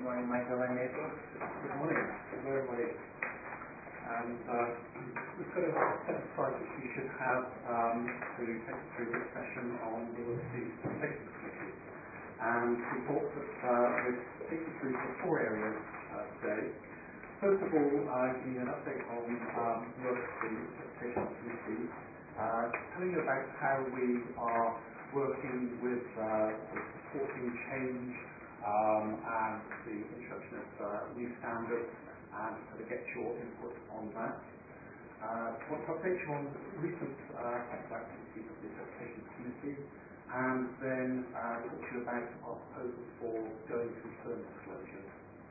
morning, Michael and April. Good morning. Hello, everybody. And we've got a set of slides which we should have to take us through this session on the Executive Committee. And we thought that we'd take you through the four areas today. First of all, give you an update on work of the Interpretation Committee, telling you about how we are working with supporting change and the introduction of new standards, and to get your input on that. Want to update you on recent technical activities of the Interpretation Committee, and then talk to you about our proposal for going concern disclosures.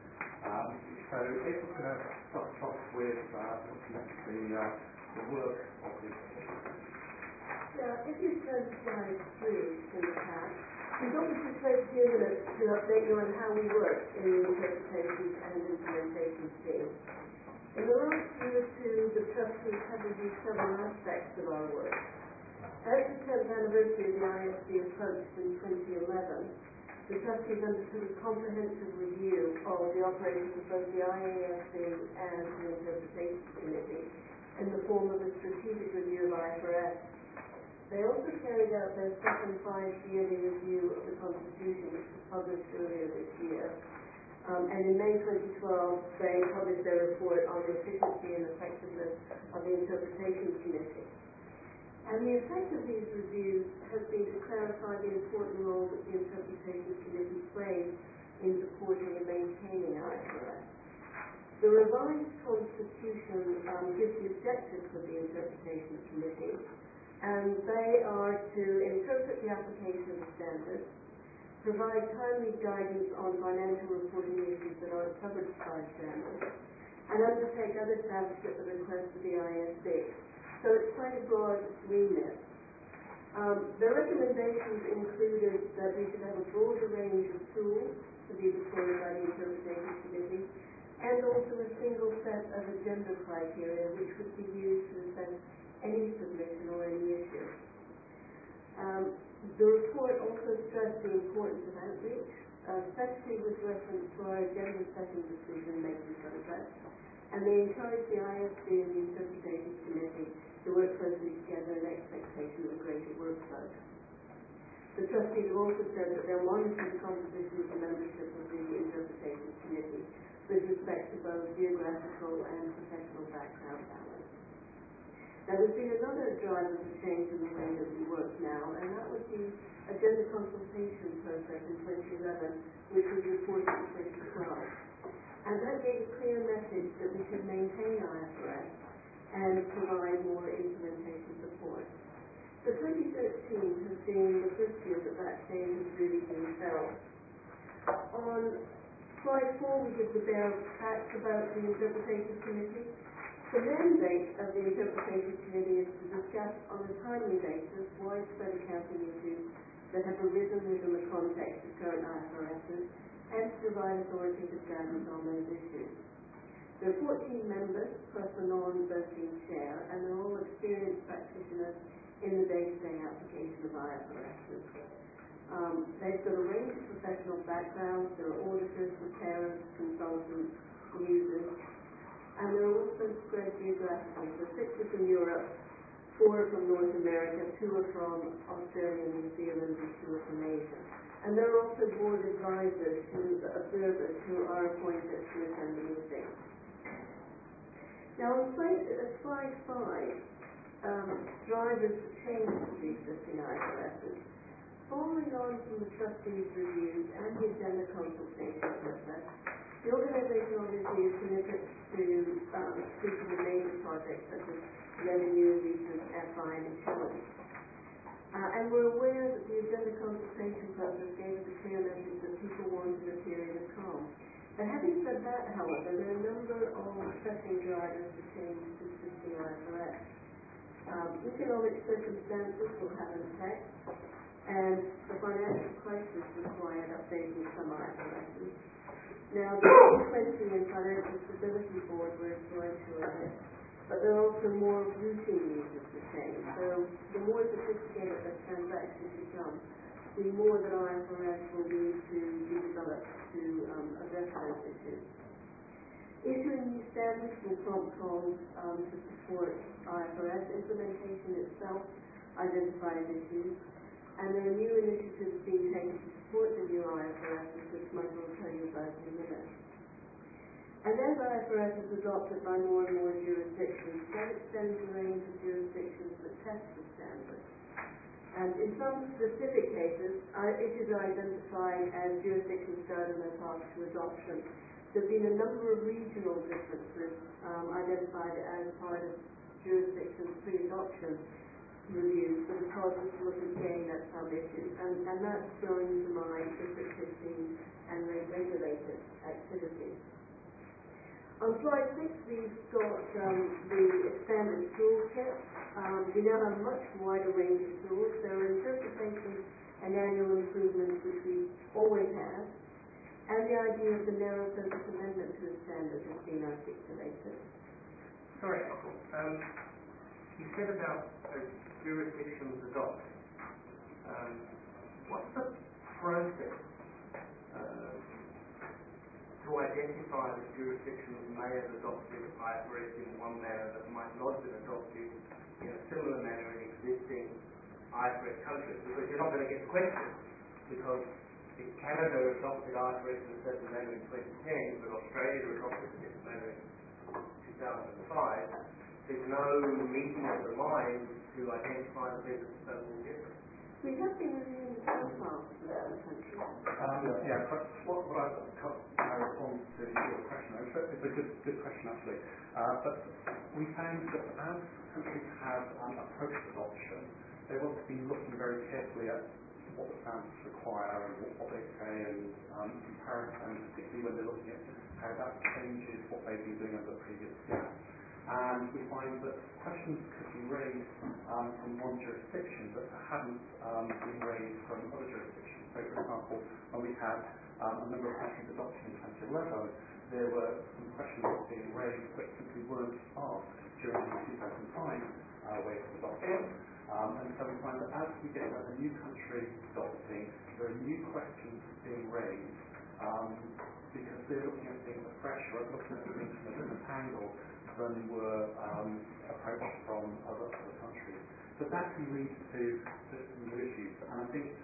So April's going to start off with looking at the work of the Interpretation Committee. Yeah, if you turn to slide 3 in the pack, we thought we should take a few minutes to update you on how we work in the interpretations and implementation team. In the last year or two, the trustees have reviewed several aspects of our work. As the 10th anniversary of the ISD approached in 2011, the trustees undertook a comprehensive review of the operations of both the IASB and the Interpretation Committee in the form of a strategic review of IFRS. They also carried out their second 5-yearly review of the Constitution, which was published earlier this year. And in May 2012, they published their report on the efficiency and effectiveness of the Interpretation Committee. And the effect of these reviews has been to clarify the important role that the Interpretation Committee plays in supporting and maintaining IFRS. The revised Constitution gives the objectives of the Interpretation Committee, and they are to interpret the application of the standards, provide timely guidance on financial reporting issues that are covered by standards, and undertake other tasks at the request of the ISB. So it's quite a broad remit. Their recommendations included that we should have a broader range of tools to be deployed by the Interpretation Committee, and also a single set of agenda criteria which would be used to assess any submission or any issue. The report also stressed the importance of outreach, especially with reference to our agenda setting decision-making process, and they encouraged the ISB and the Interpretation Committee to work closely together in expectation of a greater workload. The trustees have also said that they'll monitor the composition of the membership of the Interpretation Committee with respect to both geographical and professional background balance. Now, there's been another driver for change in the way that we work now, and that was the agenda consultation process in 2011, which was reported in 2012. And that gave a clear message that we should maintain IFRS and provide more implementation support. So 2013 has been the first year that change has really been felt. On slide 4, we give the bare facts about the Interpretation Committee. The mandate of the Interpretation Committee is to discuss on a timely basis widespread accounting issues that have arisen within the context of current IFRSs and to provide authoritative guidance on those issues. There are 14 members plus a non-voting chair, and they're all experienced practitioners in the day-to-day application of IFRSs. They've got a range of professional backgrounds. There are auditors, preparers, consultants, users, and they're also spread geographically. So 6 are from Europe, 4 are from North America, 2 are from Australia and New Zealand, and 2 are from Asia. And there are also board advisors, observers, who are appointed to attend the meeting. Now, on slide 5, drivers for change to the existing IFRSs. Following on from the trustees' reviews and the agenda consultation process, the organisation obviously is committed to speaking with major projects such as revenue, research, FI, and insurance. And we're aware that the agenda consultation process gave us a clear message that people wanted a period of calm. But having said that, however, there are a number of pressing drivers to change to existing IFRS. Economic circumstances will have an effect, and the financial crisis required updating some IFRSs. Now, the G20 and Financial Stability Board were influential in this, but there are also more routine uses for change. So the more sophisticated the transactions become, the more that IFRS will need to be developed to address those standards will prompt calls to support IFRS implementation itself, identified issues, and there are new initiatives being taken to support the new IFRS, which Michael will tell you about in a minute. And as IFRS is adopted by more and more jurisdictions, that extends the range of jurisdictions that test the standard. And in some specific cases, issues are identified as jurisdictions start on their path to adoption. There have been a number of regional differences identified as part of jurisdictions pre-adoption reviews that have caused us to look again at some issues. And that's going to my District 15 and regulated activities. On slide 6, we've got the expanded toolkit. We now have a much wider range of tools. There are interpretations and annual improvements, which we always have, and the idea of the narrow focus amendment to the standard has been articulated. Sorry, Ethel. You said about jurisdictions adopt. What's the process to identify that jurisdictions may have adopted IFRS in one manner that might not have been adopted in a similar manner in existing IFRS countries? Because you're not going to get questions, because if Canada adopted IFRS in a certain manner in 2010, but Australia adopted it in this manner in 2005, there's no meeting of the minds to identify that there's a subtle difference. We have been reviewing the profiles of the other countries. But what I respond to your question, it's a good question actually. But we found that as countries have approached adoption, they've obviously been looking very carefully at what the standards require and what they say and comparison, particularly when they're looking at how that changes what they've been doing under the previous gap. And we find that questions could be raised from one jurisdiction that hadn't been raised from other jurisdictions. So, for example, when we had a number of countries adopting in 2011, there were some questions being raised that simply weren't asked during the 2005 wave of adoption. And so we find that as we get a new country adopting, there are new questions being raised because they're looking at things afresh or looking at things from a different angle than were approached from other countries. So that can lead to new issues. And I think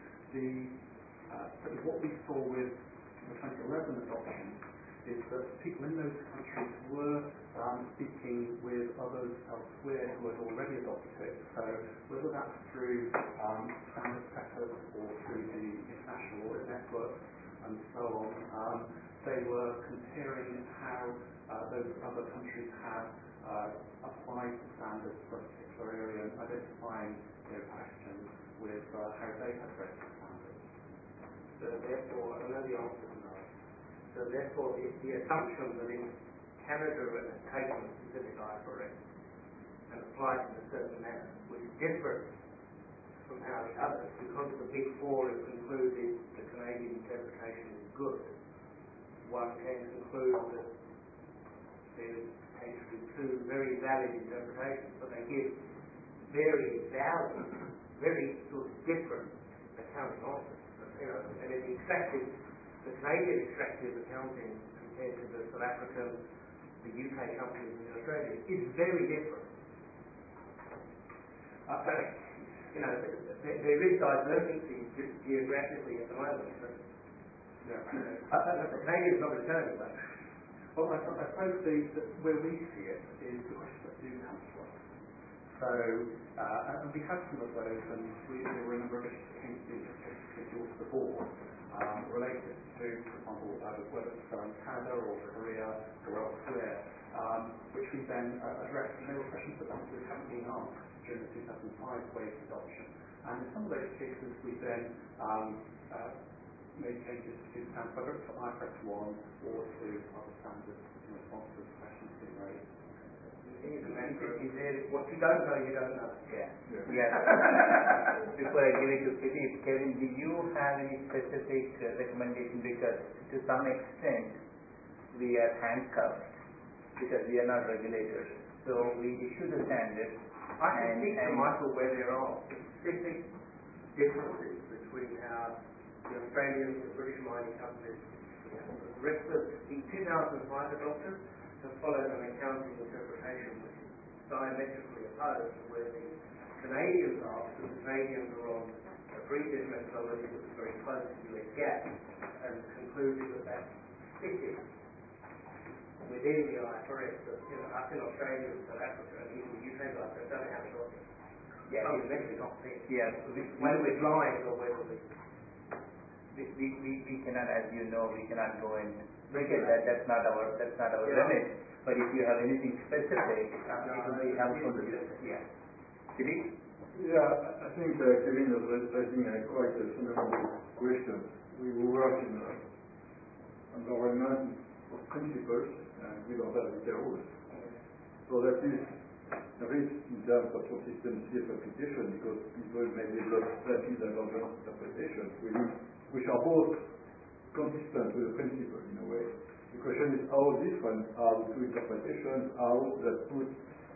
what we saw with the 2011 adoption is that people in those countries were speaking with others elsewhere who had already adopted it. So whether that's through standard setters or through the international audit network and so on, they were comparing how those other countries have applied the standards for a particular area and identifying questions with how they address the standards. So therefore, I know the answer to that. So therefore, the assumption that if Canada has taken a specific IFRS and applied it in a certain manner, which is different from how the others, because the Big Four have concluded the Canadian interpretation is good, one can conclude that there's potentially two very valid interpretations, but they give very valid, very sort of different accounting answers. And the Canadian extractive accounting compared to the South African, the UK companies in Australia is very different. There is diversity geographically at the moment, but the Canadians not going to tell anybody. Well, I suppose where we see it is the questions that do come to us. So, and we had some of those, and there were a number of issues that came to the board related to, for example, whether it's Canada or Korea or elsewhere, which we then addressed. And there were questions that hadn't been asked during the 2005 wave adoption. And in some of those cases, we then made changes to standards, whether it's for IFRS 1 or to other standards in response to the questions being raised. What you don't know, you don't know. Yeah. Before I give it to Kevin, do you have any specific recommendation? Because to some extent, we are handcuffed because we are not regulators. So we issue the standard. I can speak to Michael where there are specific differences between how the Australian, the British mining companies, the rest of the 2005 adoption, have followed an accounting interpretation which is diametrically opposed to where the Canadians are, because the Canadians are on a previous methodology that was very close to US GAAP and concluded that that fitted within the IFRS. That, you know, up in Australia and South Africa and even the UK guys don't know how to got it. Yeah, Fundamentally not fit. yeah. Whether we're blind or whether we cannot, as you know, we cannot go and regulate that. That's not our limit. But if you have anything specific, it will be helpful to discuss. Yeah. Philippe? Yeah, I think Kevin is raising quite a fundamental question. We work in an environment of principles and we don't have the rules. So that is a risk in terms of consistency of application because people may develop slightly divergent interpretations which are both consistent with the principle in a way. The question is how different are the two interpretations, how that put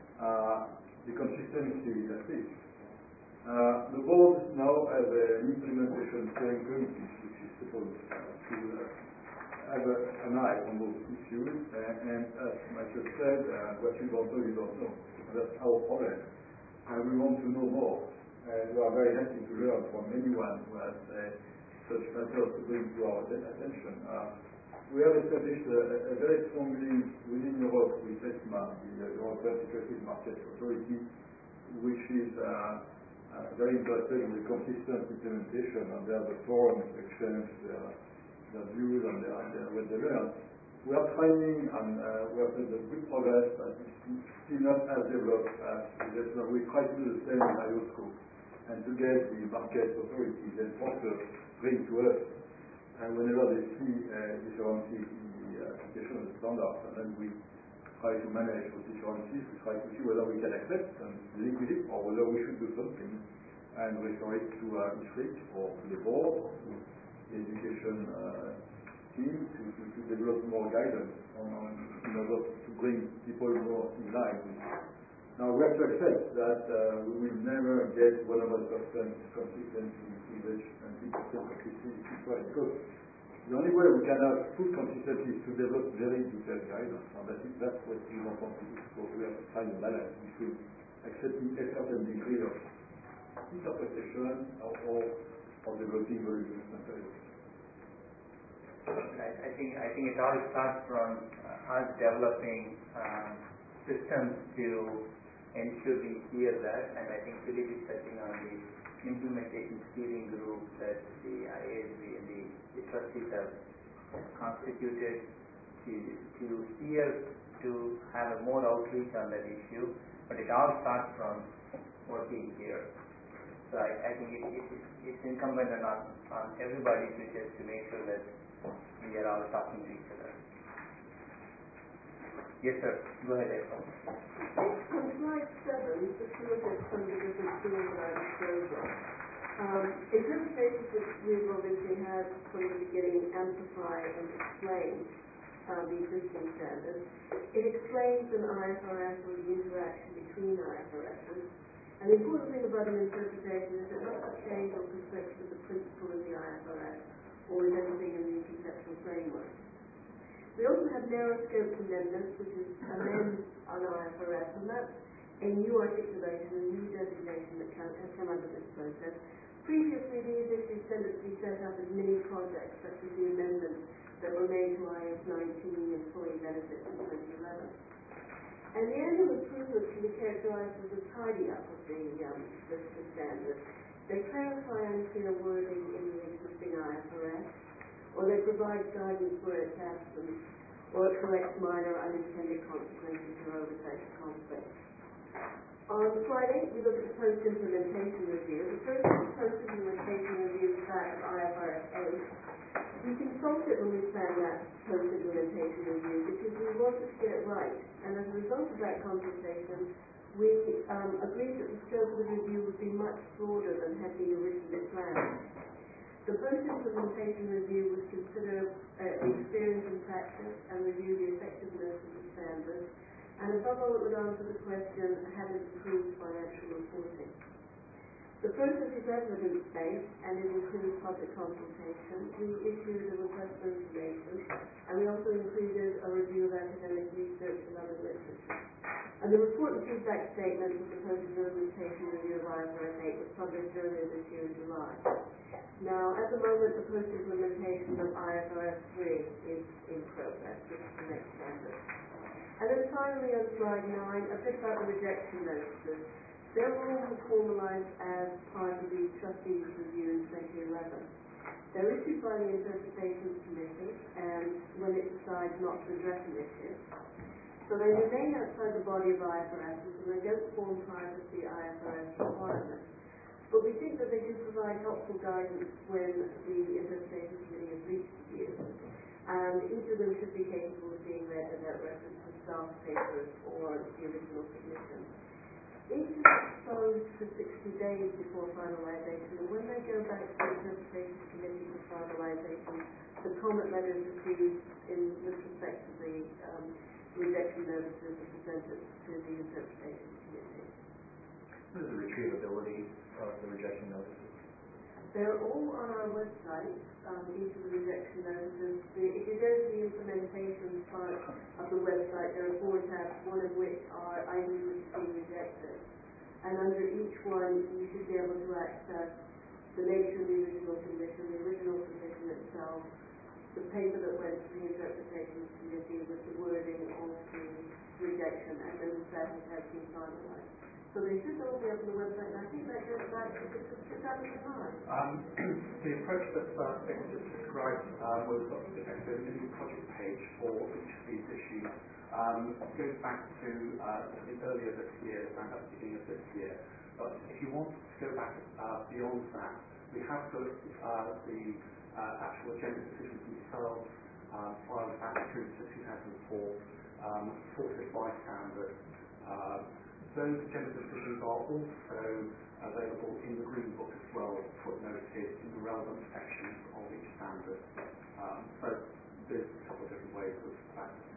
the consistency at risk. The board now has an implementation steering committee which is supposed to have an eye on those issues and as Michael said, what you don't know, you don't know. That's our problem. And we want to know more. We are very happy to learn from anyone who has such matters to bring to our attention. We have established a very strong link within Europe with ESMA, the European Securities Market Authority, which is very interested in the consistent implementation, and they have the forums exchange their views and what they learn. We are training and we have made good progress, but it's still not as developed as ESMA. We try to do the same in IOSCO and to get the market authorities and sponsors bring to us whenever they see differences in the application of the standards, and then we try to manage those differences. We try to see whether we can accept and live with it or whether we should do something and refer it to IFRIC or to the board, to the education team to develop more guidance in order to bring people more in line. Now we have to accept that we will never get 100% consistency in which and 50% consistency because the only way we can have full consistency is to develop very detailed guidance, and that's what we want to do. So we have to find a balance between accepting a certain degree of interpretation or developing voluminous materials. I think it all starts from us developing systems to ensure we hear that, and I think Philippe is touching on the implementation steering group that the IASB and the trustees have constituted to hear, to have a more outreach on that issue, but it all starts from working here. So I think it's incumbent on everybody to just to make sure that we are all talking to each other. Yes, sir. Go ahead, April. On slide 7, just to look at some of the different tools that I showed there. Interpretations which we've obviously had from the beginning amplify and explain the existing standards. It explains an IFRS or the interaction between IFRSs. And the important thing about an interpretation is it doesn't change or conflict with the principle of the IFRS or with anything in the conceptual framework. We also have narrow scope amendments, which is amend on IFRS, and that's a new articulation, a new designation that has come under this process. Previously, these issues tended to be set up as mini projects, such as the amendments that were made to IS 19 employee benefits in 2011. And the annual improvements can be characterized as a tidy up of the standard. They clarify unclear wording in the existing IFRS, or they provide guidance where it's absent, or it corrects minor unintended consequences or oversight conflicts. On Friday, we looked at the post-implementation review. The first post-implementation review is that of IFRS 8. We consulted when we planned that post-implementation review because we wanted to get it right. And as a result of that consultation, we agreed that the scope of the review would be much broader than had been originally planned. The post-implementation review would consider experience and practice and review the effectiveness of the standards, and above all it would answer the question, have it improved financial reporting? The process is evidence-based and it includes public consultation. We issued a request for information, and we also included a review of academic research research and other literature. And the report and feedback statement of the post-implementation review of IFRS 8 was published earlier this year in July. Now, at the moment, the post-implementation of IFRS 3 is in progress. This is the next standard. And then finally, on slide 9, a bit about the rejection notices. They were all formalized as part of the trustees' review in 2011. They're issued by the Interpretations Committee, and when it decides not to address an issue. So they remain outside the body of IFRS, and they don't form part of the IFRS requirements. But we think that they do provide helpful guidance when the Interpretations Committee has reached the view. And each of them should be capable of being read without reference to staff papers or the original submission. Each is exposed for 60 days before finalisation, and when they go back to the Interpretations Committee for finalisation, the comment letters received with respect to the rejection notices are presented to the Interpretations Committee. What is the retrievability of the rejection notices? They're all on our website, each of the rejection notices. If you go to the implementation part of the website, there are 4 tabs, one of which are items which have been rejected. And under each one, you should be able to access the nature of the original submission itself, the paper that went to the Interpretations Committee with the wording of the rejection, and then the status has been finalised. So they should all be up on the website, and I think that goes back to 2009. The approach that Nick just described was effectively a new project page for each of these issues. Goes back to earlier this year, around the beginning of this year. But if you want to go back beyond that, we have got the actual agenda decisions themselves filed back through to 2004, sorted by standard. Those agenda decisions are also available in the Green Book as well, footnoted in the relevant sections of each standard. So there's a couple of different ways of accessing.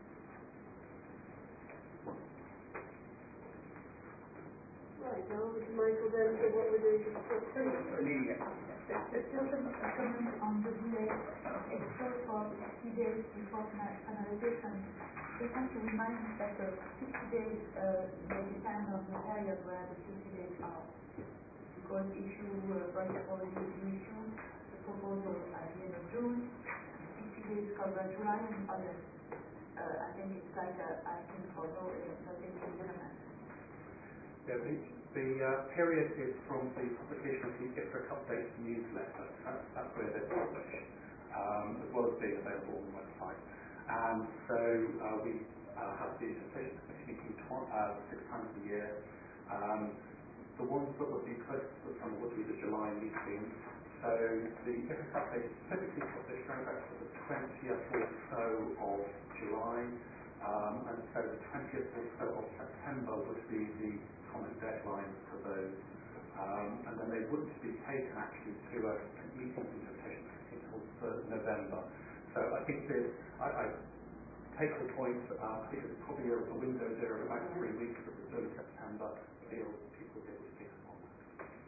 Right, now over to Michael then for what we're doing to support training. Just a comment on the delay. It's still for 60 days before finalization. Just want to remind us that the 60 days may depend on the period where the 60 days are. Because if you, for example, if you issue the proposal at the end of June, 60 days cover July and August. I think it's like asking for no implement. Yeah, the period is from the publication of the IFRIC update newsletter. That's where they're published, as well as being available on the website. And so we have the Interpretations Committee meeting 6 times a year. The ones that would be closest to the summer would be the July meeting. So the IFRIC update is typically published around about the 20th or so of July, and so the 20th or so of September would be the common deadline for those. And then they wouldn't be taken actually to a meeting of the Interpretations Committee until the 3rd of November. So I think I take the point, I think there's probably a window there of about 3 weeks at the early September people will be able to pick up on that.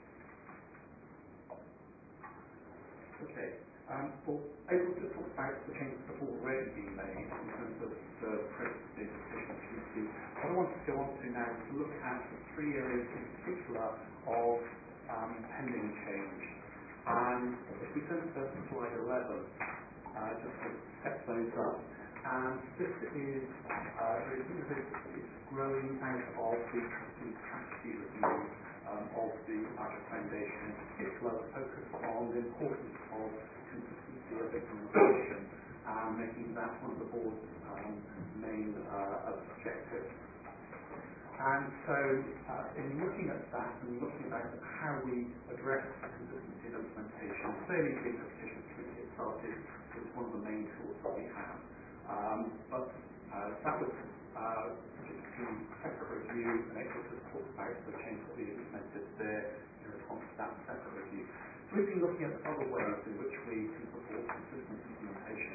Okay. Well, April just talked about the changes that have already been made in terms of the process of the Interpretations Committee. What I want to go on to now is to look at the 3 areas in particular of pending change. And if we turn to slide 11, just to set those up. And this is it's growing out of the trustee strategy review of the Archer Foundation, in particular focused on the importance of consistency of implementation and making that one of the board's main objectives. And so in looking at that and looking at how we address consistency of implementation, clearly the Interpretations Committee itself is one of the main tools that we have. But that was subject to separate review, and April just talked about the change that we implemented there in response to that separate review. So we've been looking at other ways in which we can support consistent implementation.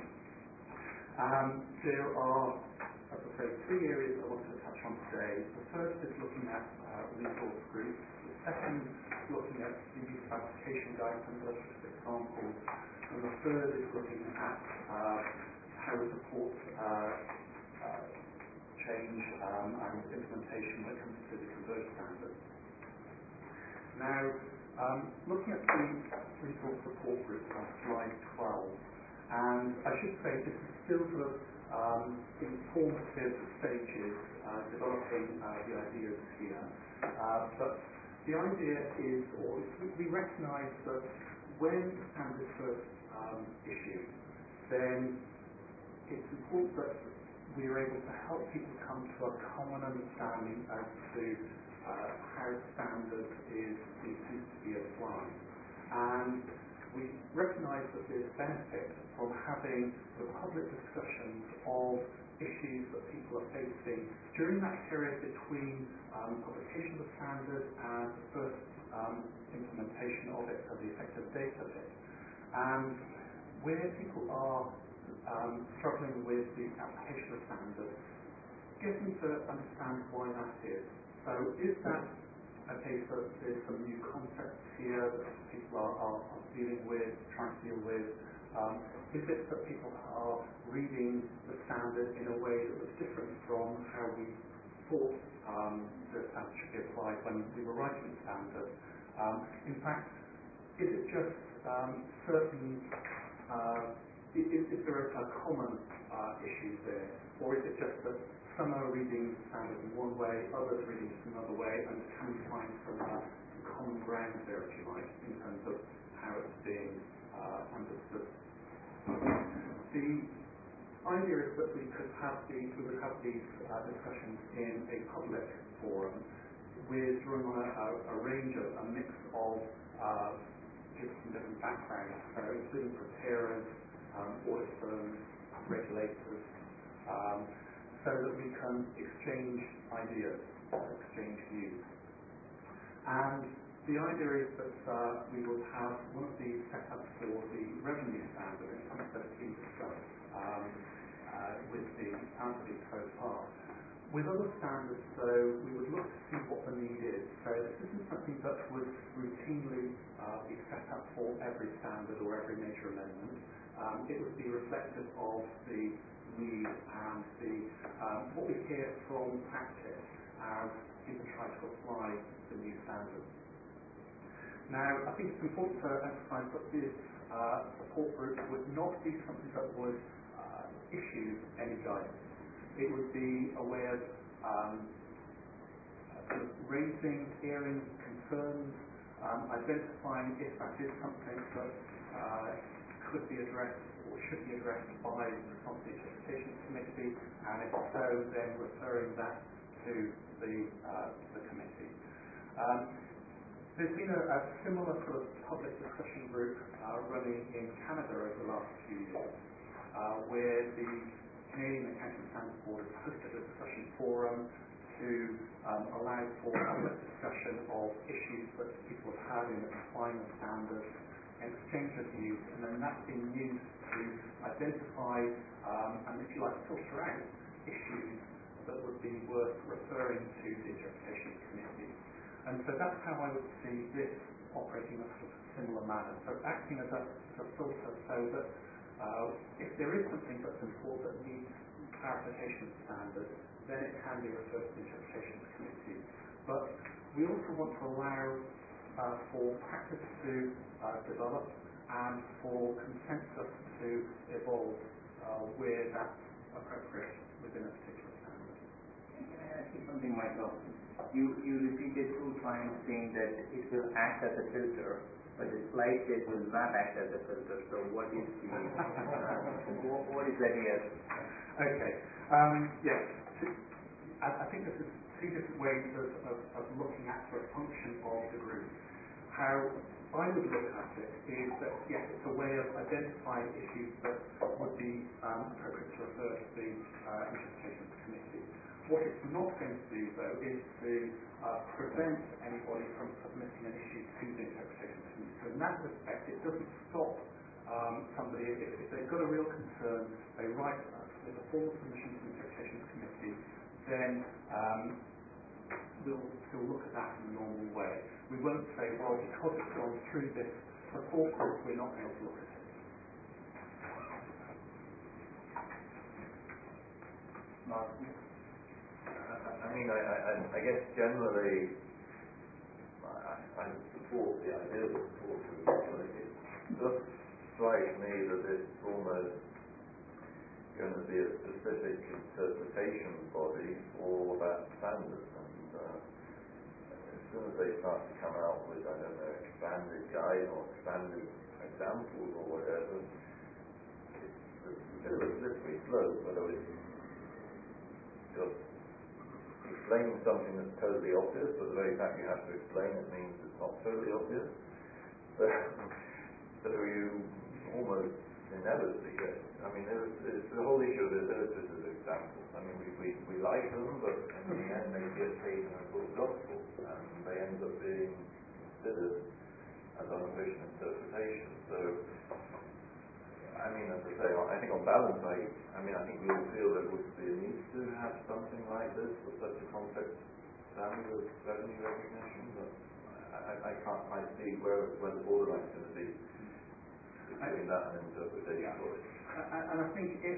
There are, as I say, 3 areas I want to touch on today. The first is looking at resource groups. The second is looking at the use of application guides and illustrative examples. And the third is looking at how we support change and implementation when it comes to the converged standards. Now, looking at the resource support group on slide 12, and I should say this is still sort of informative stages, developing the ideas here, but the idea is, or we recognise that when standards first issued, then it's important that we are able to help people come to a common understanding as to how standard is intended to be applied. And we recognise that there's benefit from having the public discussions of issues that people are facing during that period between publication of the standard and the first implementation of it, so the effective date of it. And where people are struggling with the application of standards, getting to understand why that is. So is that a case that there's some new concepts here that people are dealing with, trying to deal with? Is it that people are reading the standard in a way that was different from how we thought the standard should be applied when we were writing the standard? In fact, is it just certain, is there a common issue there? Or is it just that some are reading the standard in one way, others reading it another way, and can we find some common ground there, if you like, in terms of how it's being understood? The idea is that we would have these discussions in a public forum with drawing on a range of a mix of people from different backgrounds, so including preparers, audit firms, regulators, so that we can exchange ideas, exchange views. And the idea is that we will have one of these set up for the revenue standard, and something that's been discussed with the answers so far. With other standards, though, we would look to see what the need is. So this isn't something that would routinely be set up for every standard or every major amendment. It would be reflective of the need and what we hear from practice as people try to apply the new standards. Now, I think it's important to emphasise that this support group would not be something that would issue any guidance. It would be a way of sort of raising, hearing concerns, identifying if that is something that could be addressed or should be addressed by the Responsibility Interpretation Committee, and if so, then referring that to the committee. There's been a similar sort of public discussion group running in Canada over the last few years, where the Canadian Accounting Standards Board has hosted a discussion forum to allow for public discussion of issues that people have had in applying the standards, exchange of views, and then that's been used to identify and, if you like, filter out issues that would be worth referring to the Interpretation Committee. And so that's how I would see this operating in a sort of similar manner. So acting as a filter so that if there is something that's important that needs clarification of standards, then it can be referred to the Interpretation Committee. But we also want to allow for practice to develop and for consensus to evolve where that's appropriate within a particular standard. Can I ask you something, Michael? You repeated 2 times saying that it will act as a filter, but the slide says will not act as a filter. So what is the what is that here? Okay. Yes. I think this is 2 different ways of looking at the function of the group. How I would look at it is that, yes, it's a way of identifying issues that would be appropriate to refer to the Interpretation Committee. What it's not going to do, though, is to prevent anybody from submitting an issue to the Interpretation Committee. So in that respect, it doesn't stop somebody, if they've got a real concern, they write with a formal submission to the Interpretation Committee, then we'll still look at that in the normal way. We won't say, well, because it's gone through this support group, we're not going to look at it. Martin? mean, I guess generally, I support the idea of support groups, but it does strike me that it's almost going to be a specific interpretation body for that standard. And as soon as they start to come out with, I don't know, expanded guide or expanded examples or whatever, it's a bit of a slippery slope, whether it's just explaining something that's totally obvious, but the very fact you have to explain it means it's not totally obvious. So you almost inevitably get, I mean, it's the whole issue of the illustrative examples. I mean, we like them, but in the end they get taken as full gospel, and they end up being considered as unofficial interpretation. So, I mean, as I say, I think on balance, I think we all feel there would be a need to have something like this for such a complex standard of revenue recognition, but I can't quite see where the borderline is going to be between that and interpretation. And I think if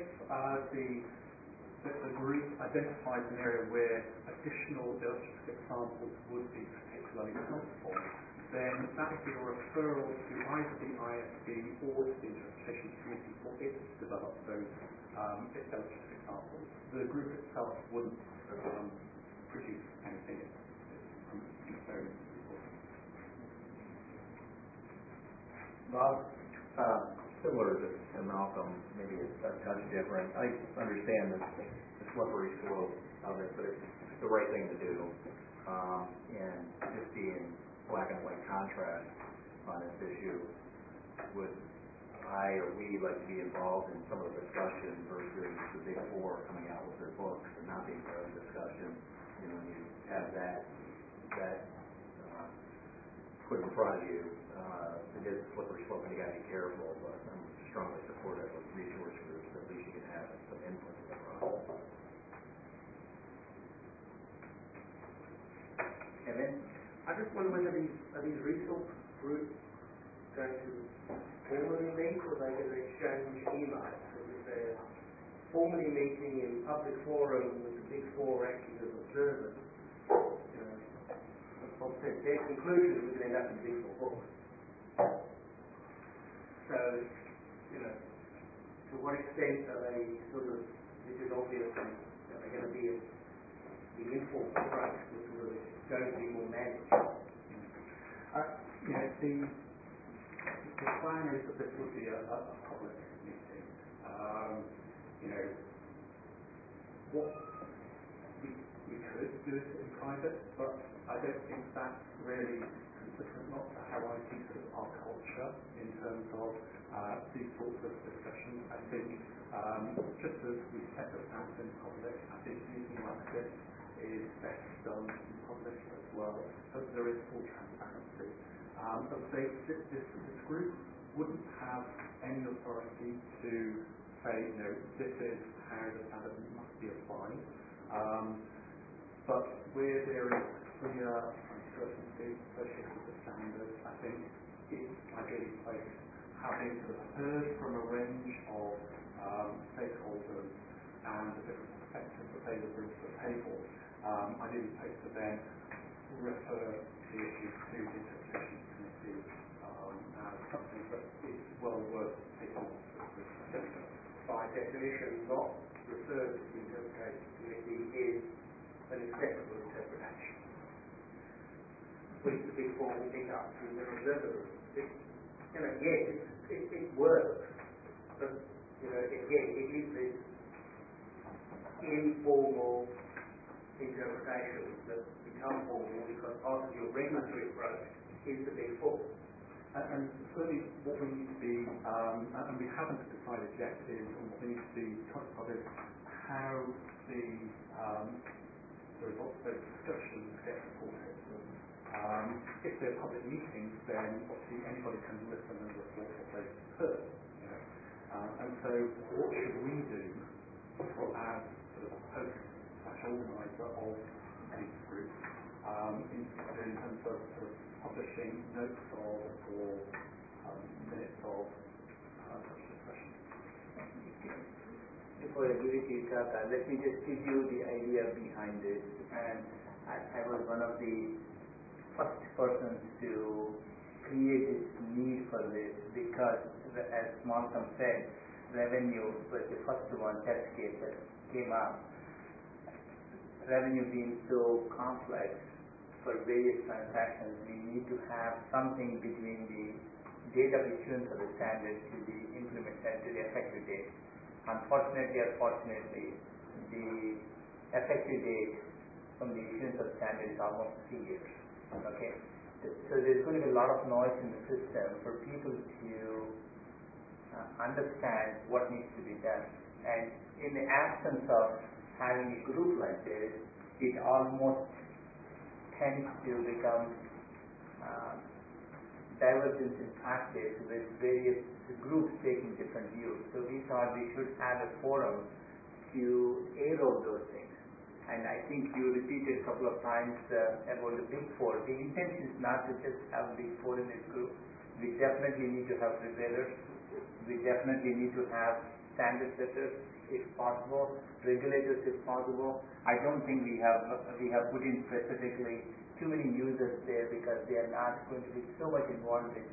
the group identifies an area where additional illustrative examples would be particularly helpful, then that would be a referral to either the ISB or to the Interpretation Committee for it to develop those illustrative examples. The group itself wouldn't produce anything. It's very important. Bob, similar to Malcolm, maybe it's a touch different. I understand the slippery slope of it, but it's the right thing to do. And just being black and white contrast on this issue, would I or we like to be involved in some of the discussion versus the Big Four coming out with their books and not being part of the discussion? You know, you have that put in front of you. It is a slippery slope and you got to be careful, but I'm strongly supportive of resource groups. At least you can have some input in the process. And then I just wonder whether these resource groups going to formally meet or they're going to exchange emails? Because if they're formally meeting in public forum with the Big Four acting as observers, you know, as Bob said, their conclusions are going to end up in the Big Four books. So, you know, to what extent are they sort of, this is obvious, and are they going to be the informal approach, which is going to be more managed? The plan is that this would be a public meeting. What we could do it in private, but I don't think that's really consistent not to how I see sort of our culture in terms of these sorts of discussions. I think just as we set the standards in public, I think anything like this is best done in public as well, so there is full transparency. But this group wouldn't have any authority to say, you know, this is how the standard must be applied. But where there is clear uncertainty associated with the standard, I think it's ideally placed, having sort of heard from a range of stakeholders and the different perspectives that they would bring to the table, ideally placed to then refer the issue to the Interpretation Committee as something that is well worth taking on the agenda. By definition, not referred to the Interpretation Committee is an acceptable interpretation, which the Big Four will pick up from their observer. Yes, it works, but again, it is this informal interpretation that become formal because part of your regulatory approach is the Big Four. And certainly what we need to be, and we haven't decided yet, is what we need to be conscious of is how the results of those discussions get reported. If they're public meetings, then obviously anybody can listen and report what they've heard. And so what should we do as sort of host/organiser of these groups in terms of sort of publishing notes of or minutes of such discussions? before I give it to you, Kaka, let me just give you the idea behind this. And I was one of the first persons to create this need for this because, as Malcolm said, revenue was the first one test case that came up. Revenue being so complex for various transactions, we need to have something between the date of issuance of the standard to the to the effective date. Unfortunately or fortunately, the effective date from the issuance of standard is almost 3 years. Okay, so there's going to be a lot of noise in the system for people to understand what needs to be done. And in the absence of having a group like this, it almost tends to become divergence in practice with various groups taking different views. So we thought we should have a forum to air out those things. And I think you repeated a couple of times about the Big Four. The intention is not to just have Big Four in this group. We definitely need to have preparers. We definitely need to have standard setters if possible, regulators if possible. I don't think we have put in specifically too many users there because they are not going to be so much involved with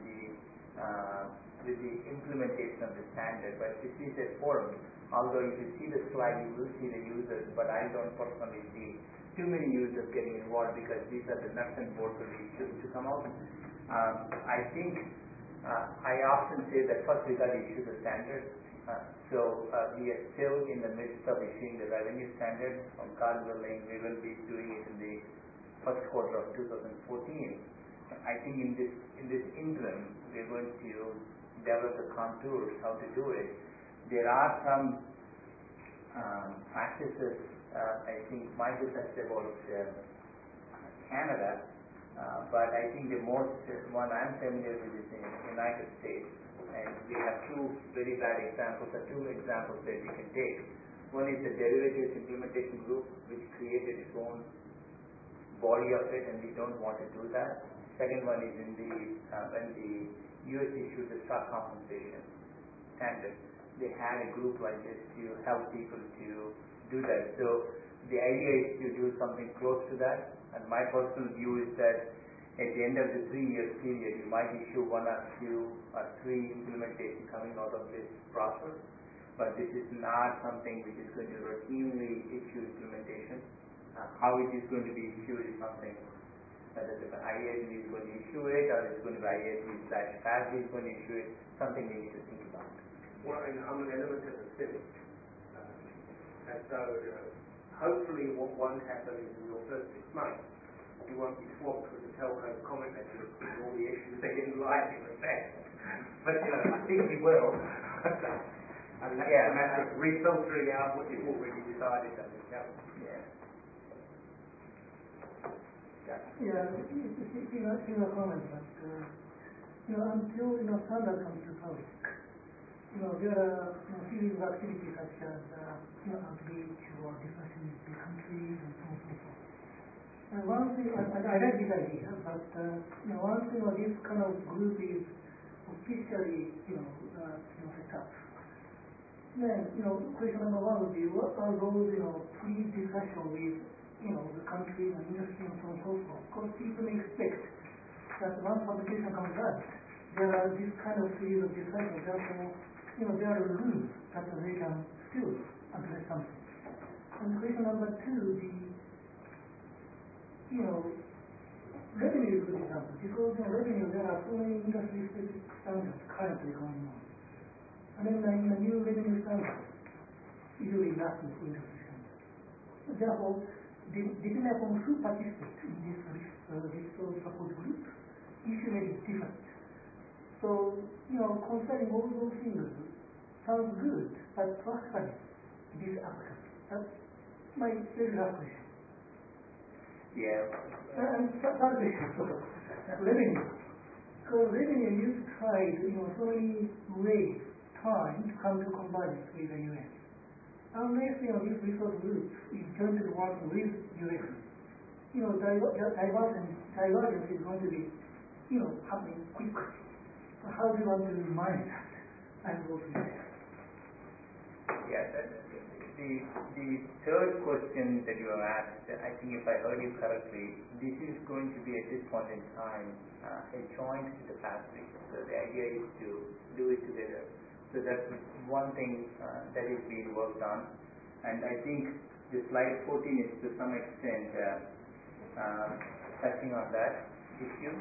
the implementation of the standard. But this is a forum. Although if you see the slide, you will see the users, but I don't personally see too many users getting involved because these are the nuts and bolts of the issues to come out. I think I often say that first we got to issue the standard. So we are still in the midst of issuing the revenue standard. God willing, we will be doing it in the first quarter of 2014. I think in this interim, we are going to develop the contours how to do it. There are some practices. I think Michael touched about Canada, but I think the most one I'm familiar with is in the United States. And we have two very bad examples, or two examples that we can take. One is the derivatives implementation group, which created its own body of it, and we don't want to do that. Second one is in the when the US issued the stock compensation standard. They had a group like this to help people to do that. So the idea is to do something close to that. And my personal view is that at the end of the 3-year period, you might issue 1 or 2 or 3 implementation coming out of this process. But this is not something which is going to routinely issue implementation. How it is going to be issued is something whether the IASB is going to issue it or it's going to be IASB/FASB is going to issue it, something we need to think about. Well, and I'm an element of the cynic. And so hopefully what won't happen is in your first 6 months, you won't be swamped with the telco comment letters and all the issues they didn't like in effect. But I think we will. And that's a matter of refiltering out what you've already decided doesn't count. Similar comment, but until standard comes to public, there are series of activities such as outreach or discussion with the countries and so on and so forth. And one thing, I like this idea, but one thing this kind of group is officially set up. Then question number one would be what are those pre-discussion with the country and industry and so on and so forth. Because people expect that once publication comes out, there are this kind of series of discussions. Therefore, there are rules that they can still address something. And question number two, revenue is a good example. Because in revenue, there are so many industry-specific standards currently going on. And then in the new revenue standard, usually nothing for industry standards. Therefore, depending upon who participates in this support group, issue may be different. So, concerning all those things, sounds good, but practically it is applicable. That's my very last question. Yeah. And third question, revenue. So revenue, you tried, so many ways, time to come to convergence with the UN. Unless, this resource group is jointly working with US, divergence is going to be, happening quickly. So how do you want to manage that? And go from there? Yeah, the third question that you have asked, I think if I heard you correctly, this is going to be at this point in time a joint capacity. So the idea is to do it together. So that's one thing that is being worked on. And I think the slide 14 is to some extent touching on that issue.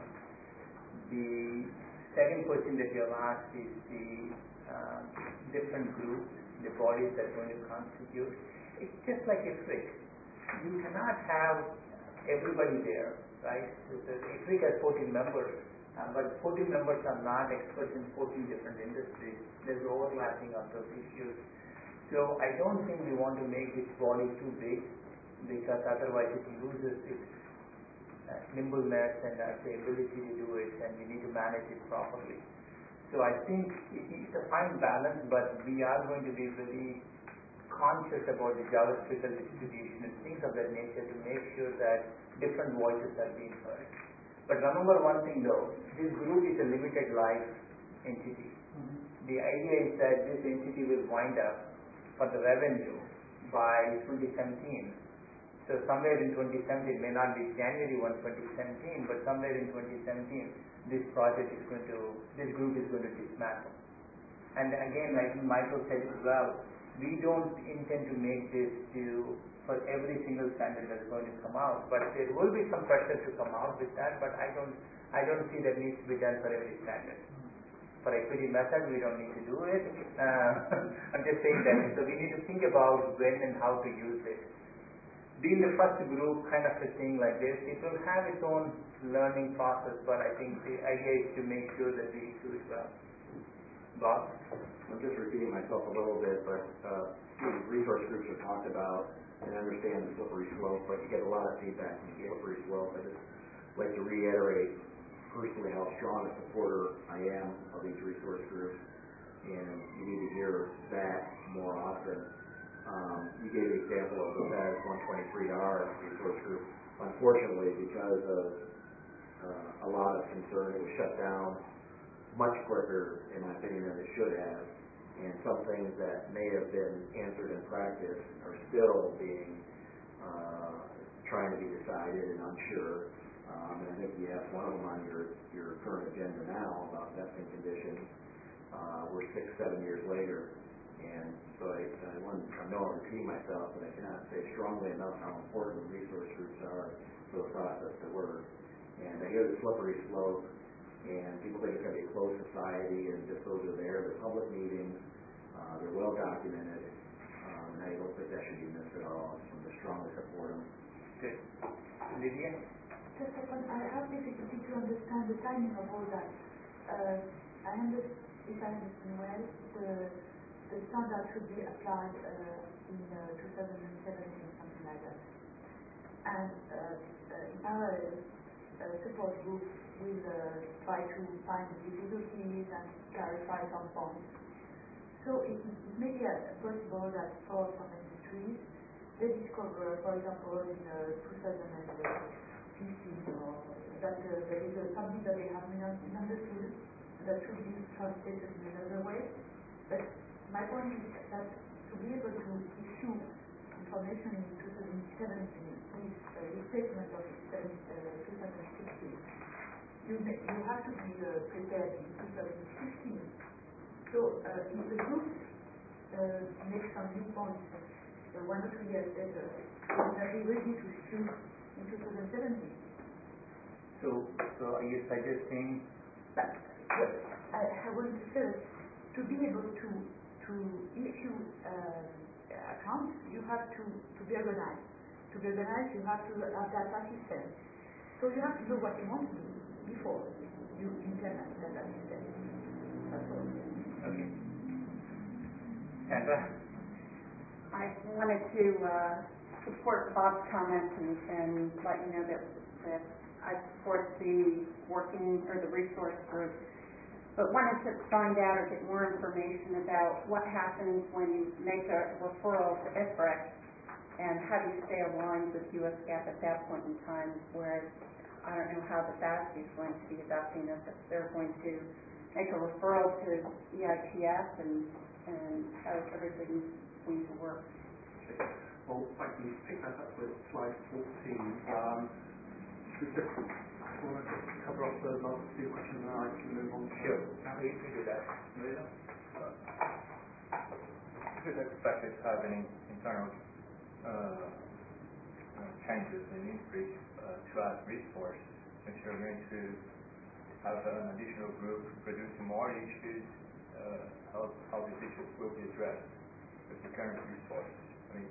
The second question that you have asked is the different groups, the bodies that are going to constitute. It's just like a IFRIC. You cannot have everybody there, right? So the IFRIC has 14 members, but 14 members are not experts in 14 different industries. There's overlapping of those issues. So I don't think we want to make this body too big, because otherwise it loses its nimbleness and the ability to do it, and we need to manage it properly. So I think it's a fine balance, but we are going to be very conscious about the geographical distribution and things of that nature to make sure that different voices are being heard. But remember one thing though, this group is a limited life entity. The idea is that this entity will wind up for the revenue by 2017. So somewhere in 2017, it may not be January 1, 2017, but somewhere in 2017, this group is going to dismantle. And again, like Michael said as well, we don't intend to make this for every single standard that's going to come out, but there will be some pressure to come out with that, but I don't see that needs to be done for every standard. For equity method, we don't need to do it. I'm just saying that. So we need to think about when and how to use it. Being the first group kind of a thing like this, it will have its own learning process, but I think the idea is to make sure that we do it well. Bob? I'm just repeating myself a little bit, but resource groups are talked about and understand the slippery slope, but you get a lot of feedback from the slippery slope. I just like to reiterate personally how strong a supporter I am of these resource groups, and you need to hear that more often. You gave the example of the FAS 123R resource group. Unfortunately, because of a lot of concern, it was shut down much quicker, in my opinion, than it should have. And some things that may have been answered in practice are still being trying to be decided and unsure. And I think you have one of them on your current agenda now about vesting conditions. We're 6-7 years later. And so I know I'm repeating myself, but I cannot say strongly enough how important resource groups are for the process to work. And I hear the slippery slope, and people think it's going to be a closed society, and just those are there. They're public meetings. They're well documented, and I don't think that should be missed at all. So I strongly support them. Good. Lydia? Just a second. I have difficulty to understand the timing of all that. If I understand well, the standard should be applied in 2017, something like that. And in parallel, support group will try to find the difficulties and clarify some points. So it may be possible that for some industries, they discover, for example, in 2015, or that there is something that they have misunderstood that should be translated in another way. But my point is that to be able to issue information in 2017 with restatement of 2016, you have to be prepared in 2015. So if the group makes some viewpoints 1 or 2 years later, then they'll be ready to issue in 2017. So are you suggesting? But I want to say that to be able to issue accounts, you have to be organized. To be organized, you have to have data systems. So you have to know what you want to do before you implement data systems. That's all. Okay. Sandra? I wanted to support Bob's comments and let you know that I support the resource group, but wanted to find out or get more information about what happens when you make a referral to IFRIC, and how do you stay aligned with US GAAP at that point in time, whereas I don't know how the FASB is going to be adopting this, if they're going to make a referral to EITF and and how everything's going to work. Well, I can pick that up with slide 14. Should we just cover off the last few questions and I can move on? Sure. We can do that. Should expect to have any internal changes in increase to our resource, since you're going to have an additional group producing more issues, how these issues will be addressed with the current resource. I mean,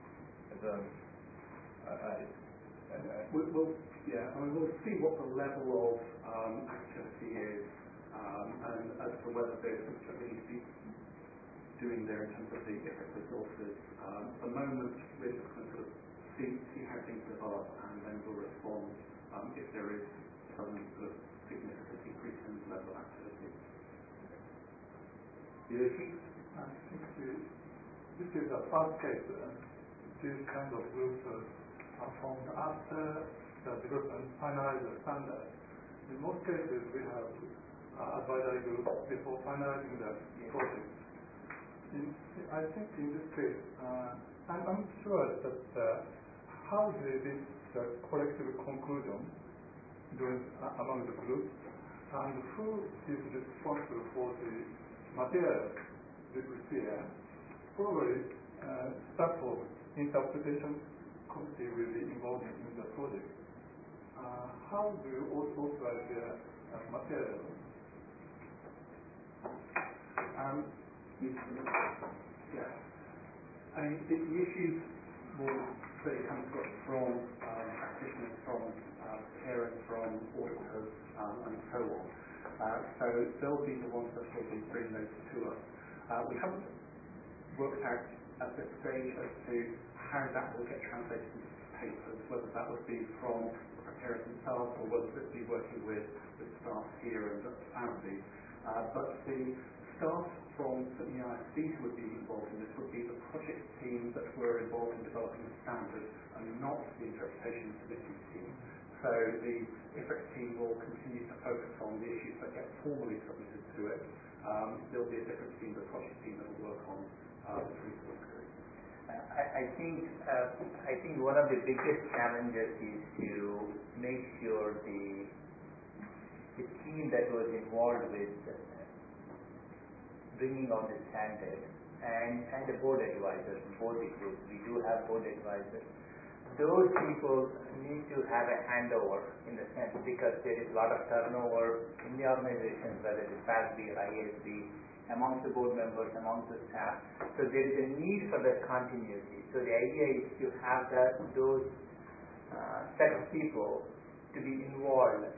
we'll see what the level of activity is, and as to whether there's something we need to be doing there in terms of the effort resources. At the moment, we're just going to sort of see how things develop, and then we'll respond if there is some sort of significant increase in the level of activity. I think this is a first case. This kind of groups are formed after the development finalize the standard. In most cases, we have advisory groups before finalizing the project. I think in this case, I'm sure that how they did the collective conclusion among the groups, and who is responsible for the material we prepare, probably staff of interpretation committee will be involved in the project. How do you authorize the material? The issues will clearly come from practitioners, from parents, from auditors, and so on. So they'll be the ones that will be bringing those to us. We haven't worked out at this stage as to how that will get translated into papers, whether that would be from preparers themselves or whether it would be working with staff here and families. But the staff from the ISD who would be involved in this would be the project team that were involved in developing the standard and not the interpretation committee team. So the IFRIC team will continue to focus on the issues that get formally submitted to it. There'll be a different team, the project team, that will work on the resource group. I think one of the biggest challenges is to make sure the team that was involved with bringing on the standard and the board advisors, both the groups, we do have board advisors. Those people need to have a handover in the sense, because there is a lot of turnover in the organization, whether it is FASB or IASB, amongst the board members, amongst the staff. So there is a need for that continuity. So the idea is to have those set of people to be involved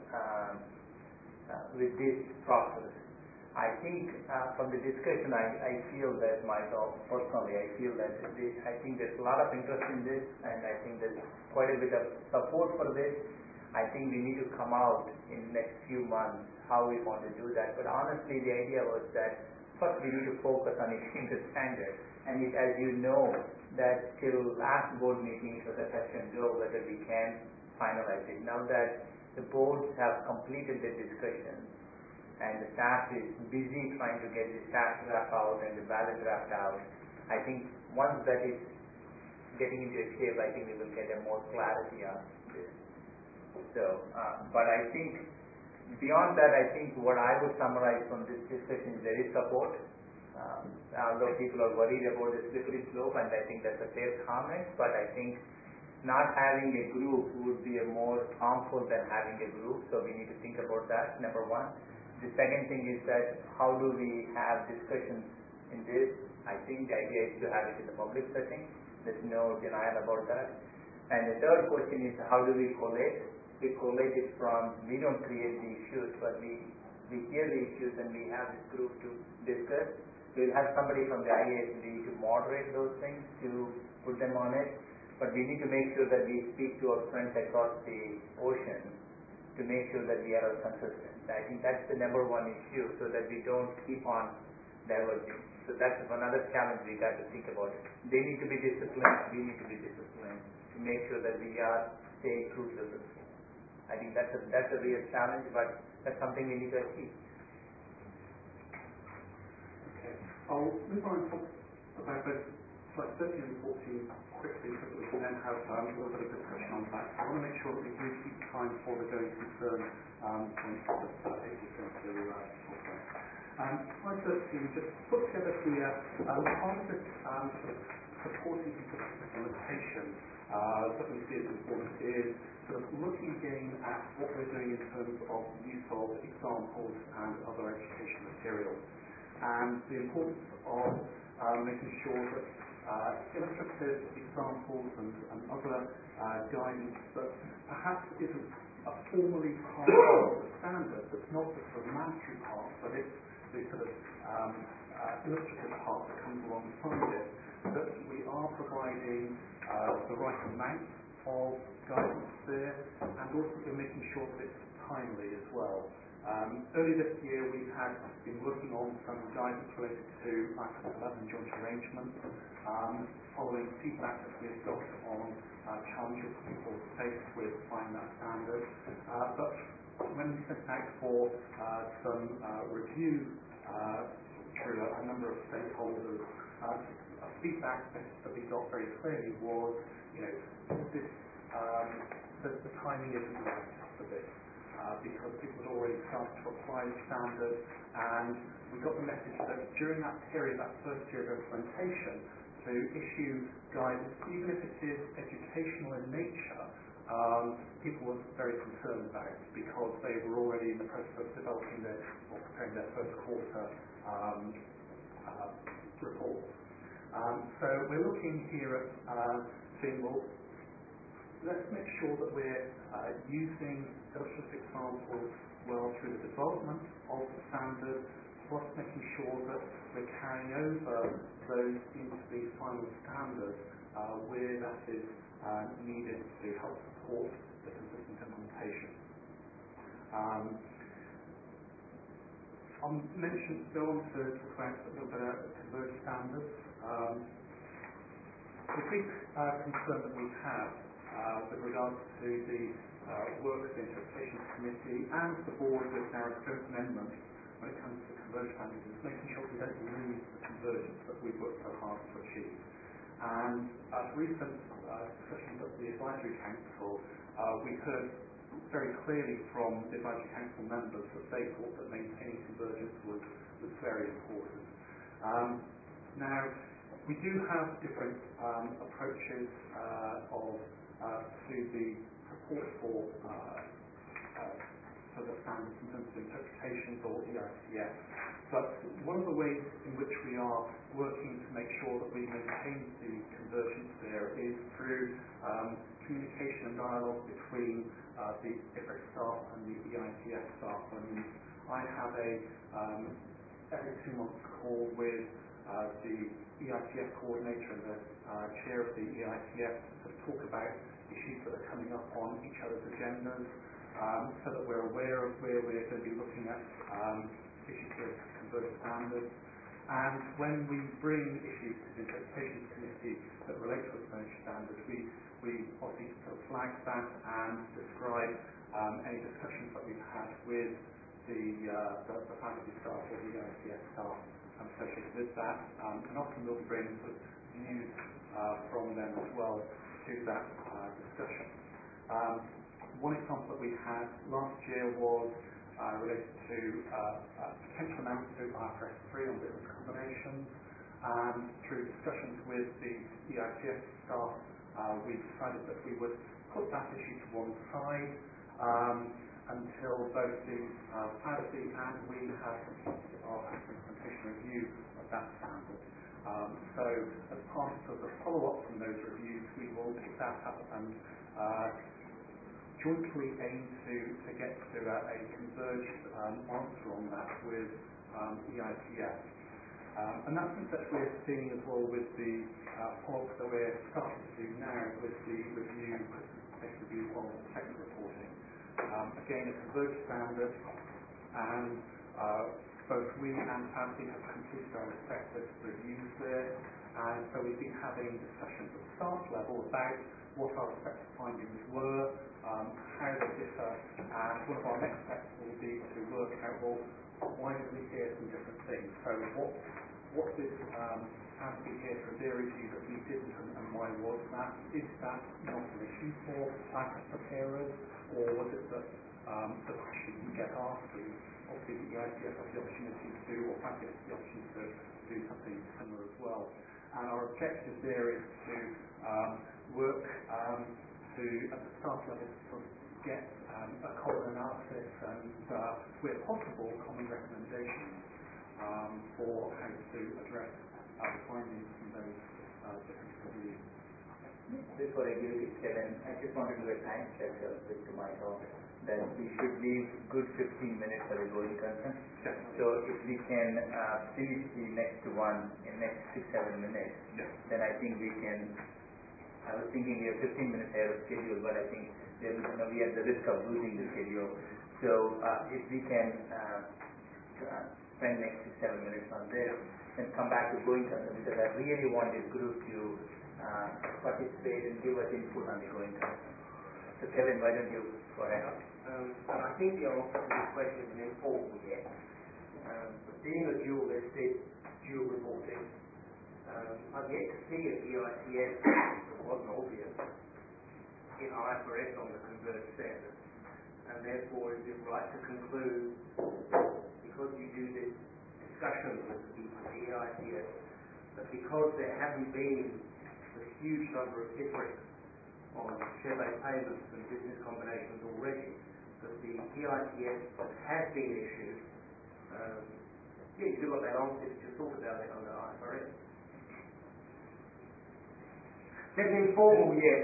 with this process. I think from the discussion, I feel that myself personally, I feel that I think there's a lot of interest in this, and I think there's quite a bit of support for this. I think we need to come out in the next few months how we want to do that. But honestly, the idea was that first we need to focus on issuing the standard, and as you know, that till last board meeting it was a touch and go whether we can finalize it. Now that the boards have completed the discussion, and the staff is busy trying to get the staff draft out and the ballot draft out, I think once that is getting into a shape, I think we will get a more clarity on this. So, but I think beyond that, I think what I would summarize from this discussion is there is support. Although people are worried about the slippery slope, and I think that's a fair comment, but I think not having a group would be more harmful than having a group, so we need to think about that, number one. The second thing is that how do we have discussions in this? I think the idea is to have it in the public setting. There's no denial about that. And the third question is how do we collate? We collate it from, we don't create the issues, but we hear the issues and we have this group to discuss. We'll have somebody from the IASD to moderate those things, to put them on it. But we need to make sure that we speak to our friends across the ocean to make sure that we are consistent. I think that's the number one issue, so that we don't keep on diverging. So that's another challenge we got to think about. They need to be disciplined, we need to be disciplined to make sure that we are staying true to the principle. I think that's a real challenge, but that's something we need to achieve. Okay. I'll move on and talk about both slides 13 and 14 quickly so that we can then have a little bit of discussion on that. I want to make sure that we do keep time for the going concern points that April is going to talk about. Slide 13 just put together here part of this sort of supporting implementation that we see as important is sort of looking again at what we're doing in terms of use of examples and other education materials, and the importance of making sure that illustrative examples and other guidance that perhaps isn't formally part of the standard, that's not the sort of mandatory part, but it's the sort of illustrative part that comes alongside it, that we are providing the right amount of guidance there, and also we're making sure that it's timely as well. Early this year we had been working on some guidance related to IFRS 11 joint arrangements, following feedback that we had got on challenges people faced with applying that standard. But when we set out for some review through a number of stakeholders, feedback that we got very clearly was, this, the timing isn't right for this. Because people had already started to apply the standard, and we got the message that during that period, that first year of implementation, to issue guidance, even if it is educational in nature, people were very concerned about it because they were already in the process of developing or preparing their first quarter reports. So we're looking here at saying, well, let's make sure that we're using illustrative examples well through the development of the standard, plus making sure that we're carrying over those into the final standard where that is needed to help support the consistent implementation. I'll go on to talk about a little bit about converged standards. The big concern that we have with regards to the work of the Interpretation Committee and the Board with our scope amendment when it comes to converged standards is making sure we don't lose the convergence that we've worked so hard to achieve. And at recent discussions at the Advisory Council, we heard very clearly from the Advisory Council members that they thought that maintaining convergence was very important. Now, we do have different approaches to the support for the standards in terms of interpretations or EICF. But one of the ways in which we are working to make sure that we maintain the convergence there is through communication and dialogue between the IFRIC staff and the EICF staff. And I have a every 2 months call with the EICF coordinator and the chair of the EICF to talk about issues that are coming up on each other's agendas, so that we're aware of where we're going to be looking at issues with converged standards. And when we bring issues to the Interpretation Committee that relate to converged standards, we obviously sort of flag that and describe any discussions that we've had with the faculty staff or the EICF staff associated with that, and often we'll bring sort of views from them as well to that discussion. One example that we had last year was related to potential amendments to IFRS 3 on business combinations, and through discussions with the EICF staff, we decided that we would put that issue to one side until both the faculty and we have completed our implementation review of that standard. So as part of the follow-up from those reviews, we will pick that up and jointly aim to get to a converged answer on that with EICF. And that's something that we're seeing as well with the follow-up that we're starting to do now with the review of technical reporting. Again, a converged standard, and both we and faculty have completed our respective reviews there, and so we've been having discussions at the staff level about what our respective findings were, how they differ, and one of our next steps will be to work out, well, why did we hear some different things? So what what this has been here for their issue that we didn't and why was that? Is that not an issue for IFRS preparers, or was it that the question you get asked is obviously the ICS has the opportunity to do, or practice the opportunity to do something similar as well? And our objective there is to work to, at the start level, sort of get a common analysis and, where possible, common recommendations for how to address the findings from those different reviews. Before I give it to Kevin, I just want to do a time check to my talk that we should leave good 15 minutes for the going concern. So if we can finish the next one in next 6-7 minutes, then I think we can. I was thinking we have 15 minutes ahead of schedule, but I think we are at the risk of losing the schedule. So if we can spend next 6-7 minutes on this, and come back to going concern, because I really want this group to participate and give us input on the going concern. So Kevin, why don't you go ahead? I think the answer to this question is an informal yes. But being a dual listed, dual reporting, I've yet to see a EITS that wasn't obvious in IFRS on the converged standard. And therefore, is it right to conclude, because you do this discussion with the EITS, that because there haven't been a huge number of different on share-based payments and business combinations already, that the EITS has been issued, you do what that answer is, just thought about it under IFRS. It's an informal yes.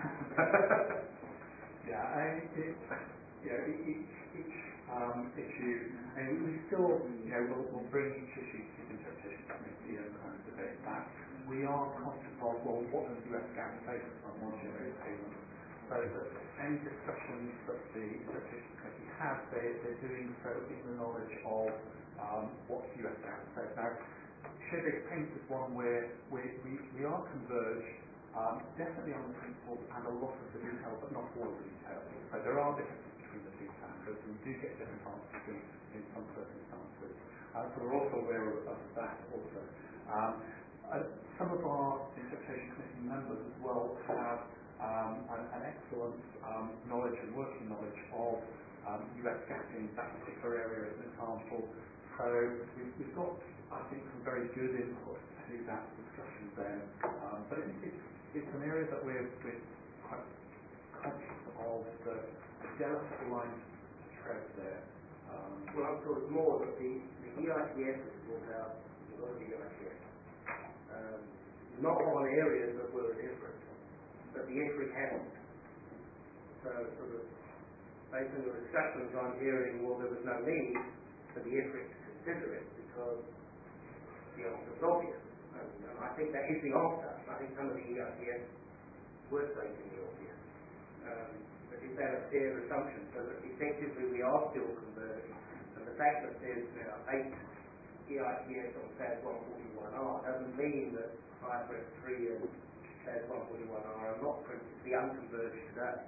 Each issue, and we still, we'll bring each issue to the interpretation committee and debate that. We are conscious of, well, what does US GAAP say on monetary payments? So that any discussions that the interpretation committee have, they're doing so in the knowledge of what US GAAP says. Now, share-based payments is one where we are converged, definitely on the principles and a lot of the detail, but not all of the detail. So there are differences between the two standards, and we do get different answers in some circumstances. So we're also aware of that also. Some of our interpretation committee members as well have an excellent knowledge and working knowledge of US GAAP in that particular area as an example. So we've got, I think, some very good input to that discussion there. But it's an area that we're quite conscious of the delicate line to tread there. Well, I'm sure it's more that the EITS is brought out, a lot of the EITS, not on areas that were different, but the IFRIC hasn't. So sort of based on the discussions I'm hearing, well, there was no need for the IFRIC to consider it because the answer is obvious. And I think that is the answer. I think some of the EITS were stating the obvious. But is that a fair assumption? So that effectively we are still converged, and the fact that there's now 8 EITS on FAS 141R doesn't mean that IFRS 3 and FAS 141R are not principally unconverged today.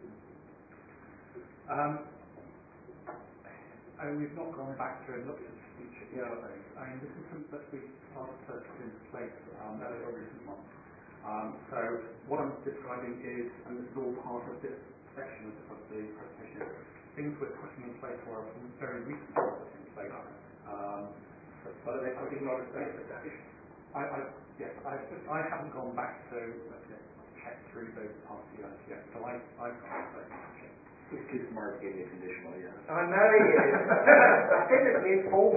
We've not gone back to and looked at each of the other things. This is something that we started to put into place over recent months. So what I'm describing is, and this is all part of this section of the presentation, things we're putting in place or very recently put in place. What are they putting on the place? I haven't gone back to check through those parts yet, so I've gone back to check. It's too smart to give you a conditional yes. I know he is. I said it was informal.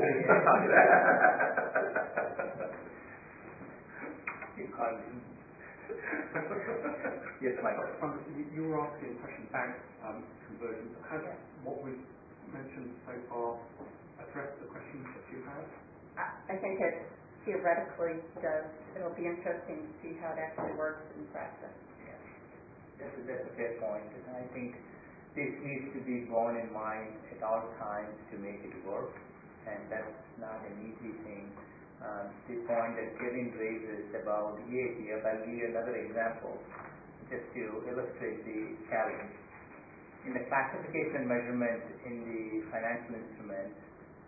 Yes, Michael. You were asking a question about conversions. Has what we've mentioned so far addressed the questions that you have? I think it theoretically does. It'll be interesting to see how it actually works in practice. That's a fair point. And I think this needs to be borne in mind at all times to make it work, and that's not an easy thing. The point that Kevin raises about EATF, I'll give you another example just to illustrate the challenge. In the classification measurement in the financial instrument,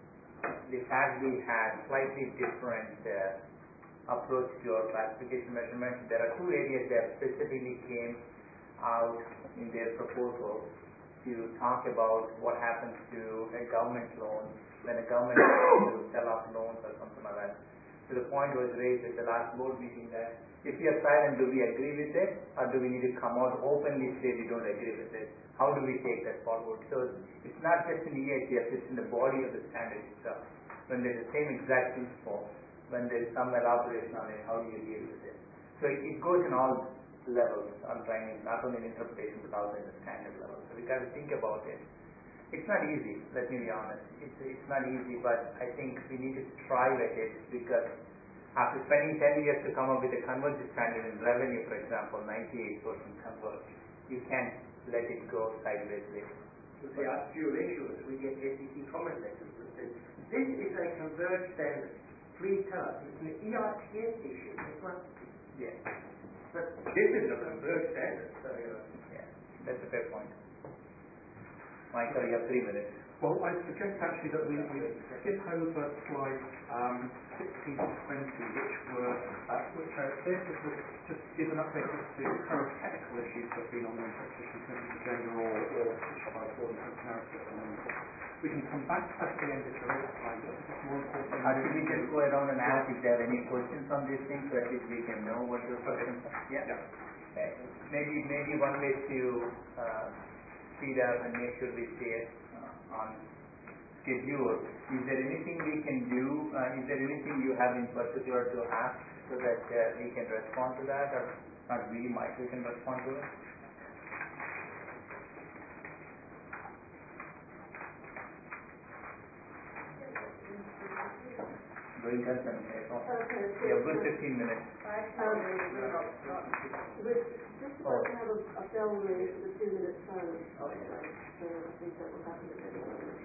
the FASB has slightly different approach to our classification measurement. There are two areas that specifically came out in their proposal to talk about what happens to a government loan when a government will sell off loans or something like that. So the point was raised at the last board meeting that if we are silent, do we agree with it, or do we need to come out openly say we don't agree with it? How do we take that forward? So it's not just in the EITF, it's in the body of the standard itself. When there's the same exact principle, when there is some elaboration on it, how do you deal with it? So it goes in all levels. I'm trying not only in interpretation but also in the standard level. So we got to think about it. It's not easy, let me be honest. It's not easy, but I think we need to strive at it because after spending 10 years to come up with a convergence standard in revenue, for example, 98% converge, you can't let it go sideways later. If we ask dual issuers, we get SEC comment letters that say, this is a converged standard. Please tell us. It's an EITS issue. It's not. Yeah. But this is a converged standard. So, yeah, that's a fair point. Michael, you have 3 minutes. Well, I suggest actually that we skip over slides 16 to 20, which are there to just give an update as to the current technical issues that have been on the interpretation committee agenda or issued by the board and narrative at the moment. We can come back to that at the end if there is time, but it's more important. Should we just go around and ask if there are any questions on these things so at least we can know what the questions are? Yeah. Okay. Maybe one way to speed up and make sure we stay on schedule. Is there anything we can do? Is there anything you have in particular to ask so that we can respond to that, or not we, Michael, can respond to it? Going concern. We have good 15 minutes. We're just about to have a bell ring for the 2-minute silence. Okay. So I think that will happen at any moment.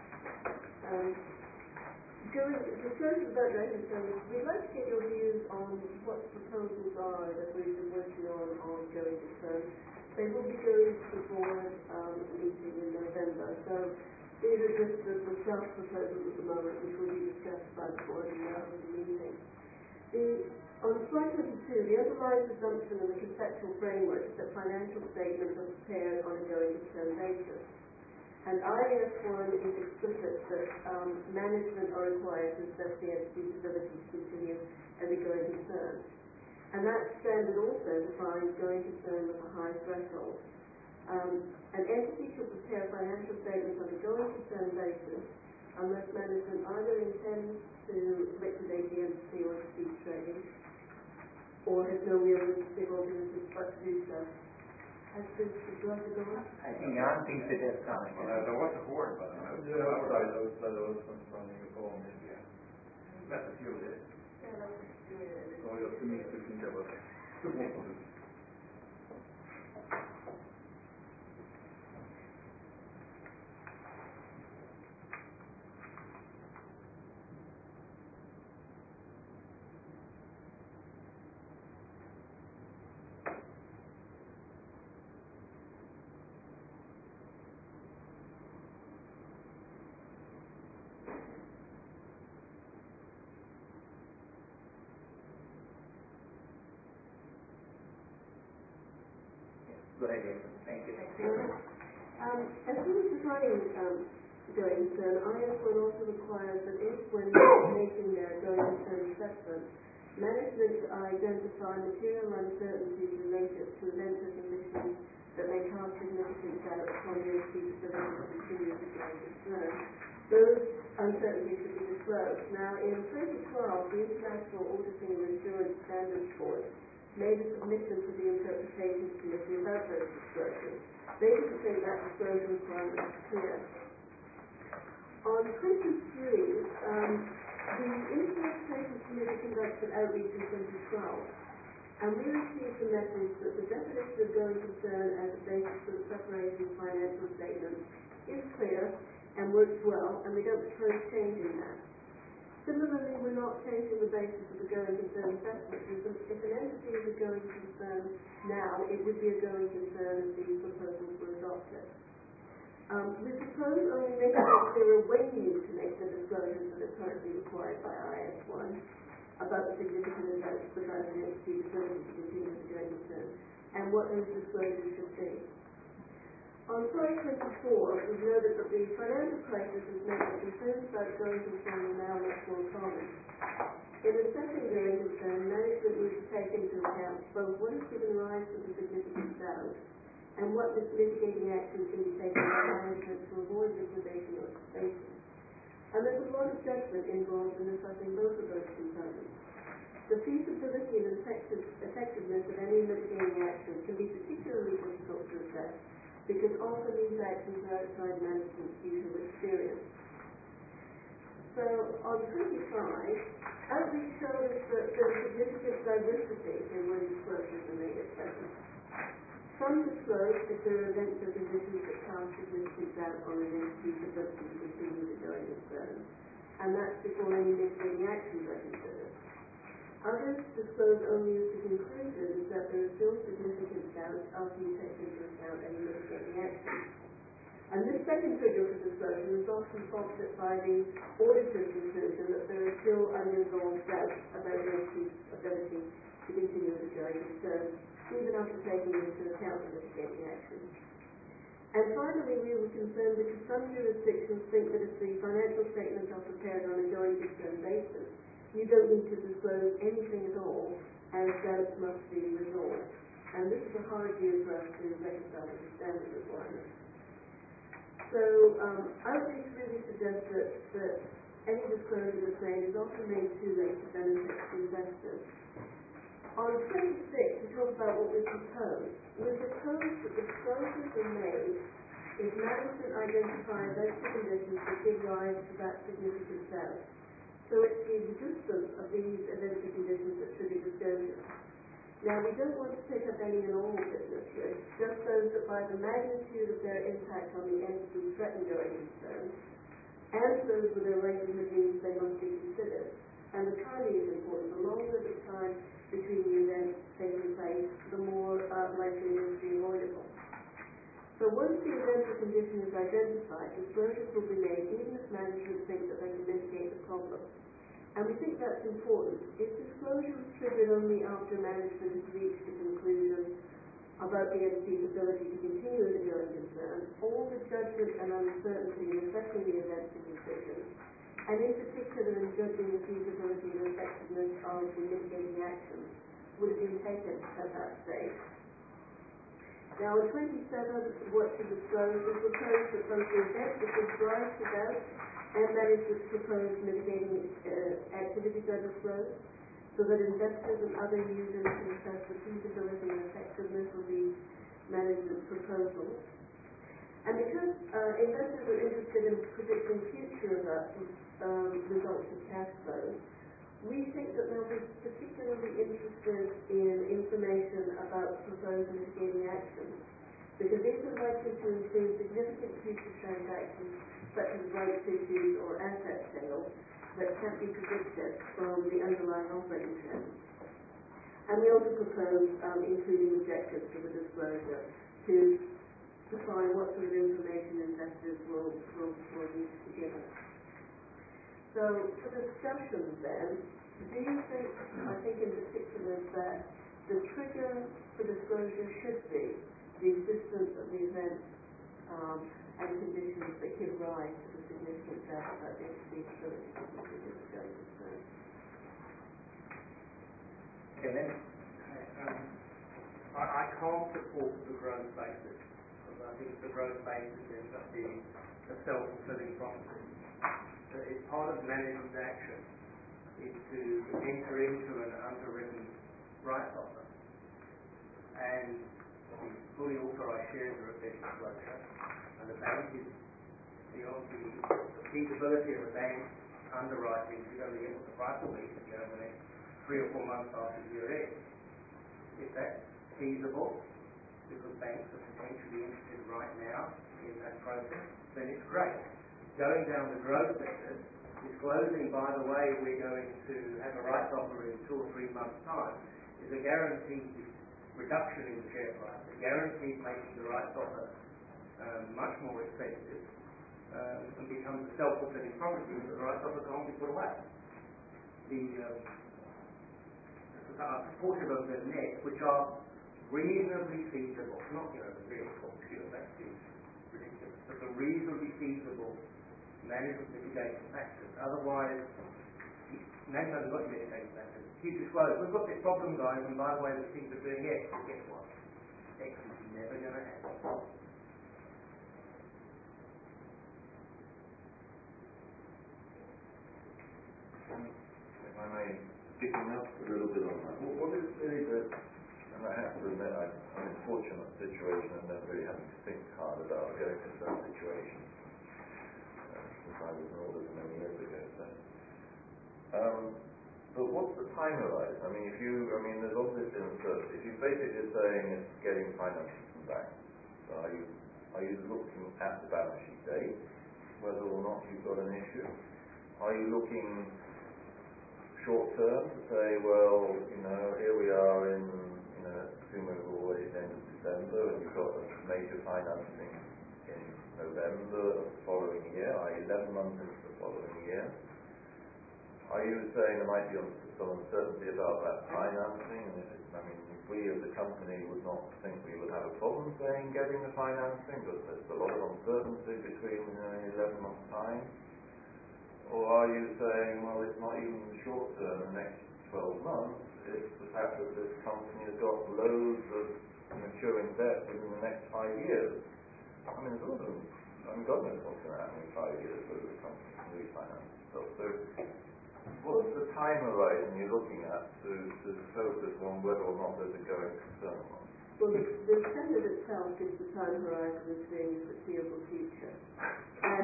Disclosure about rating service, we'd like to get your views on what the proposals are that we've been working on going concern. They will be going to the board meeting in November. So these are just the draft proposals at the moment, which will be discussed by the board in the meeting. On slide 22, the underlying assumption of the conceptual framework is that financial statements are prepared on a going concern basis. And IAS 1 is explicit that management are required to assess the entity's ability to continue as a going concern. And that standard also defines going concern with a high threshold. An entity should prepare financial statements on a going concern basis unless management either intends to liquidate the entity or to cease trading, or has no realistic alternatives but to do so. Has this drafted on? I think Jan thinks it has come. There was a board, but I was running a poem in India. That's a few days. Yeah, that's a So you have 2 minutes to think about it. Go ahead, Jason. Thank you. As we were defining going concern, IAS 1 also requires that if, when making their going concern assessment, management identify material uncertainties related to events or conditions that may cast significant doubt upon the entity's ability to continue as a going concern, those uncertainties should be disclosed. Now, in 2012, the International Auditing and Assurance Standards Board made a submission to the Interpretation Committee about those disclosures. They didn't think that disclosure requirement was clear. On 23, the Interpretation Committee conducted outreach in 2012, and we received the message that the definition of going concern as a basis for the preparation of financial statements is clear and works well, and we don't propose changing that. Similarly, we're not changing the basis of the going concern assessment. If an entity is a going concern now, it would be a going concern if these proposals were adopted. We propose only making it clearer when you need to make the disclosures that are currently required by IS1 about the significant events without an entity ability to continue the going concern and what those disclosures should be. On slide 24, we've noted that the financial crisis has meant that concerns about going concern are now much more common. In assessing going concern, management needs to take into account both what has given rise to the significant doubt and what mitigating actions can be taken by management to avoid liquidation or cessation. And there's a lot of judgment involved in assessing both of those components. The feasibility and effectiveness of any mitigating action can be particularly difficult to assess because often these actions are outside management's usual experience. So on 25, outreach shows that there is significant diversity in when disclosures are made at present. Some disclose if there are events or conditions that cast significant doubt on an entity's ability to continue the going concern, and that's before any mitigating actions are considered. Others disclose only as the conclusion that there is still significant doubt after you take into account any mitigating actions. And this second trigger for disclosure is often prompted by the auditor's conclusion that there is still unresolved doubt about the entity's ability to continue the going concern, even after taking into account the mitigating actions. And finally, we were concerned because some jurisdictions think that if the financial statements are prepared on a going concern basis, you don't need to disclose anything at all, as doubts must be resolved. And this is a hard view for us to reconcile with the standard requirements. So, outreach really suggests that any disclosure that's made is often made too late to benefit the investors. On 26, we talk about what we propose. We propose that disclosures are made if management identifies extra conditions that give rise to that significant doubt. So it's the existence of these events and conditions that trigger disclosure. Now, we don't want to pick up any and all business risks, just those that by the magnitude of their impact on the entity threaten going concern, and those with their likelihood means they must be considered. And the timing is important. The longer the time between the events taking place, the more likely it is to be avoidable. So once the event or condition is identified, disclosures will be made even if management thinks that they can mitigate the problem. And we think that's important. If disclosure is triggered only after management has reached a conclusion about the entity's ability to continue the going concern, all the judgment and uncertainty in assessing the events and decisions, and in particular in judging the feasibility and effectiveness of the mitigating actions, would have been taken at that stage. Now, in 27, what to disclose, we propose that both the event that gives rise to doubt and that is the proposed mitigating activities are disclosed, so that investors and other users can assess the feasibility and effectiveness of the management proposals. And because investors are interested in predicting future results of cash flows, we think that they'll be particularly interested in information about proposed mitigating actions, because these are likely to include significant future transactions such as rights issues or asset sales that can't be predicted from the underlying operating trends. And we also propose including objectives for the disclosure to define what sort of information investors will need to give us. So for discussion then, do you think, I think in particular, that the trigger for disclosure should be the existence of the event and conditions that give rise to the significant doubt about the feasibility of the going concern? I can't support the growth basis, because I think the growth basis ends up being a self-fulfilling prophecy. It's part of management's action is to enter into an underwritten rights offer, and the fully authorised shares are a big disclosure, and the bank is the feasibility of the bank underwriting is only able to price a week over the next 3 or 4 months after year end. If that's feasible, because banks are potentially interested right now in that process, then it's great. Going down the growth method, disclosing, by the way, we're going to have a rights offer in 2 or 3 months' time, is a guaranteed reduction in the share price, a guaranteed making the rights offer much more expensive, and becomes a self-fulfilling prophecy that the rights offer can't be put away. A proportion of the net which are reasonably feasible, not the real pure, that is ridiculous, but the reasonably feasible management mitigation factors. Otherwise, NASA's hasn't got mitigation factors. Keep disclosed, we've got this problem, guys, and by the way, the things are doing X. Guess what? X is never going to happen. If I may, picking up a little bit on that, what is really the, and I have to admit, I'm in a fortunate situation and never really having to think hard about going into that situation, since I was an auditor many years ago. But what's the time horizon? I mean, there's obviously uncertainty. If you're basically saying it's getting financing from banks, so are you looking at the balance sheet date, whether or not you've got an issue? Are you looking short term to say, well, here we are in, assuming we're already at the end of December and you've got a major financing in November of the following year, i.e. 11 months into the following year? Are you saying there might be some uncertainty about that financing? And if we as a company would not think we would have a problem saying getting the financing, but there's a lot of uncertainty between 11 months' time? Or are you saying, well, it's not even the short term, the next 12 months, it's the fact that this company has got loads of maturing debt within the next 5 years? There's a lot of them. God knows what's going to happen in 5 years whether the company can refinance itself. So what's the time horizon you're looking at to focus on whether or not there's a going concern or not? Well, the standard itself gives the time horizon as being the foreseeable future. And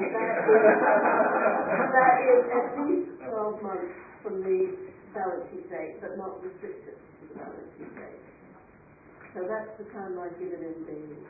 that is at least 12 months from the balance sheet date, but not restricted to the balance sheet date. So that's the timeline given in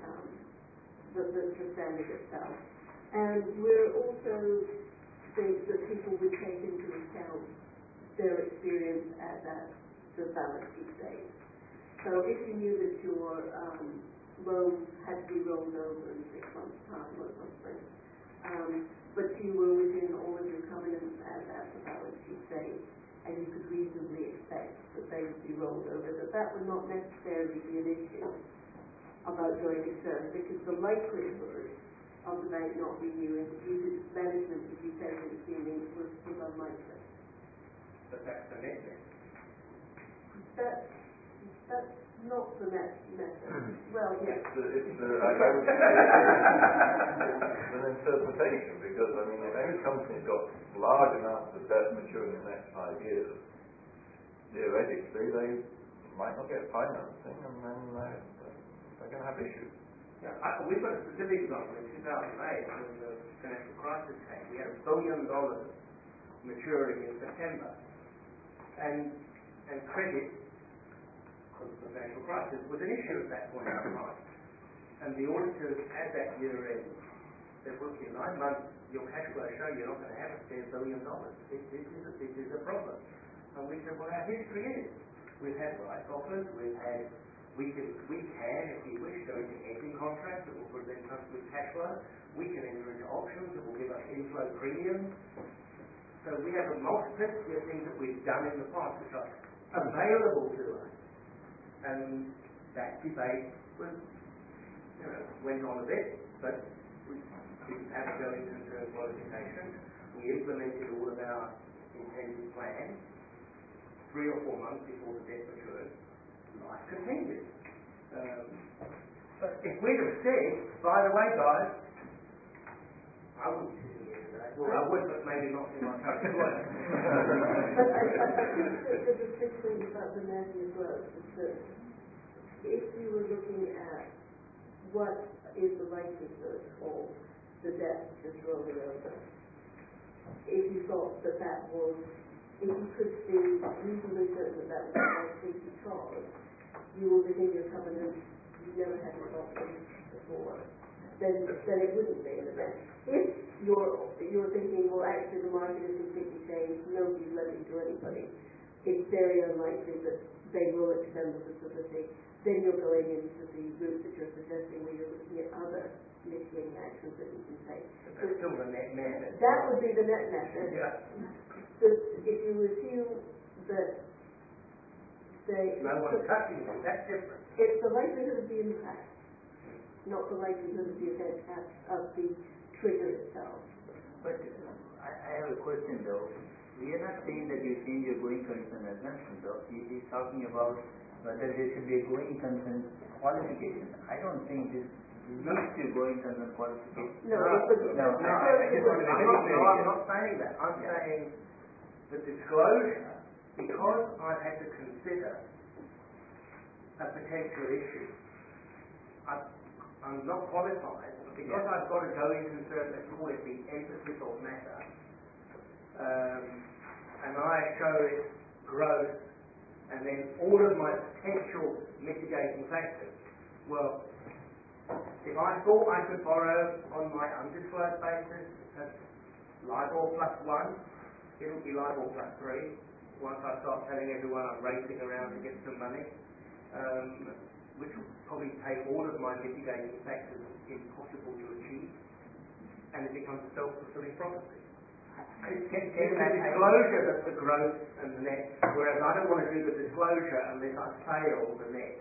the standard itself. And we're also think that people would take into account their experience at the balance sheet date. So if you knew that your loan had to be rolled over in 6 months' time or something, but you were within all of your covenants at the balance sheet date, and you could reasonably expect that they would be rolled over, that would not necessarily be an issue about going concern, because the likelihood of the bank not renewing due to management, as you said in the beginning, was unlikely. But that's the net. That's not the method. Well, yes. It's an interpretation, because if any company's got large amounts of debt maturing in the next 5 years, theoretically they might not get financing, and then they're going to have issues. Yeah, we've got a specific example in 2008 when the financial crisis came. We had $1 billion maturing in September, and credit, because of the financial crisis, was an issue at that point in time. And the auditors at that year end said, look, in 9 months your cash flow show you're not going to have a spare $1 billion. This is a problem. And we said, well, our history is we've had rights offers, we can, if we wish, go into hedging contracts that will present us with cash flow. We can enter into options that will give us inflow premiums. So we have a multiplicity of things that we've done in the past which are available to us. And that debate went on a bit, but we didn't have to go into qualification. We implemented all of our intended plans 3 or 4 months before the debt matured. Life continued. But if we'd have said, by the way, guys, I wouldn't sit here today. Well, I would, but maybe not in my current employment. I think the big thing about the net as well is that if you were looking at what is the likelihood of the debt just rolling over, if you thought that was, if you could be reasonably certain that was likely because you were within your covenant, you never had this option before, then it wouldn't be an event. If you're thinking, well, actually the market has completely changed, nobody's lending to anybody, it's very unlikely that they will extend the facility, then you're going into the route that you're suggesting where you're looking at other mitigating actions that you can take. But that's still the net method. That would be the net method. Yeah. But if you assume that, say... No one's touching them, that's different. It's the likelihood of the impact, not the likelihood of the event of the trigger itself. But I have a question though. We are not saying that you change your going concern assumption though. He is talking about whether there should be a going concern qualification. I don't think this leads to going concern qualification. No, I just want to be very clear. I'm not saying that. I'm saying the disclosure, because I've had to consider a potential issue, I'm not qualified, but because I've got a going concern, let's call it the emphasis or matter, and I show it growth, and then all of my potential mitigating factors. Well, if I thought I could borrow on my undisclosed basis at LIBOR plus 1, it'll be LIBOR plus 3. Once I start telling everyone I'm racing around to get some money, which will probably take all of my mitigating factors impossible to achieve, and it becomes a self-fulfilling prophecy. It's the disclosure that's the growth and the net, whereas I don't want to do the disclosure unless I fail the net.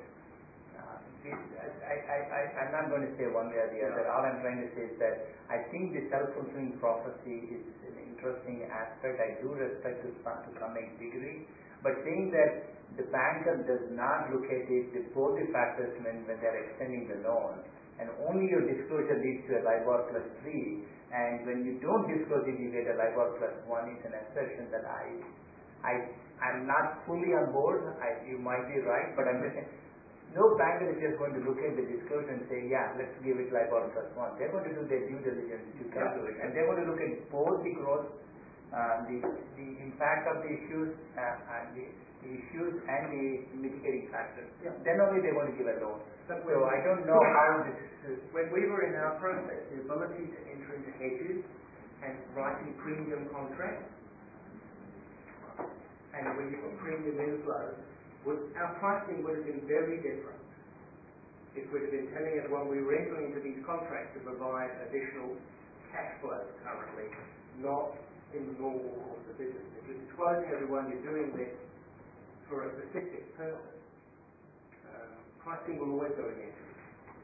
I'm not going to say one way or the other. All I'm trying to say is that I think the self-fulfilling prophecy is an interesting aspect. I do respect it to some degree, but saying that the banker does not look at it with both the factors when they're extending the loan, and only your disclosure leads to a LIBOR plus 3, and when you don't disclose it, you get a LIBOR plus 1 is an assertion that I'm not fully on board. You might be right, but I'm just saying, no banker is just going to look at the disclosure and say, yeah, let's give it LIBOR plus 1. They're going to do their due diligence to come to it, and they're going to look at both the growth, the impact of the issues, and the issues and the mitigating factors. Yeah. Then only they're going to give a loan. So I don't know how this is. When we were in our process, the ability to enter into hedges and writing premium contracts, and when you got premium inflows, our pricing would have been very different if we'd have been telling everyone we were entering into these contracts to provide additional cash flows currently, not in the normal course of business. If you're disclosing everyone you're doing this for a specific purpose, pricing will always go against you.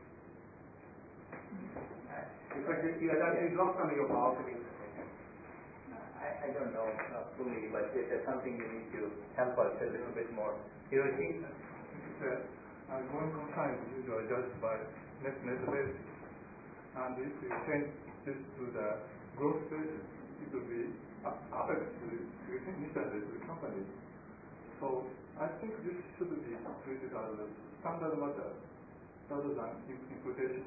Because you've lost some of your marketing potential. I don't know fully, but there's something you need to help us a little bit more. Hiroshi? Going concern is usually judged by net basis. And if you change this to the growth basis, it will be affected initially to the company. So I think this should be treated as a standard matter rather than interpretation.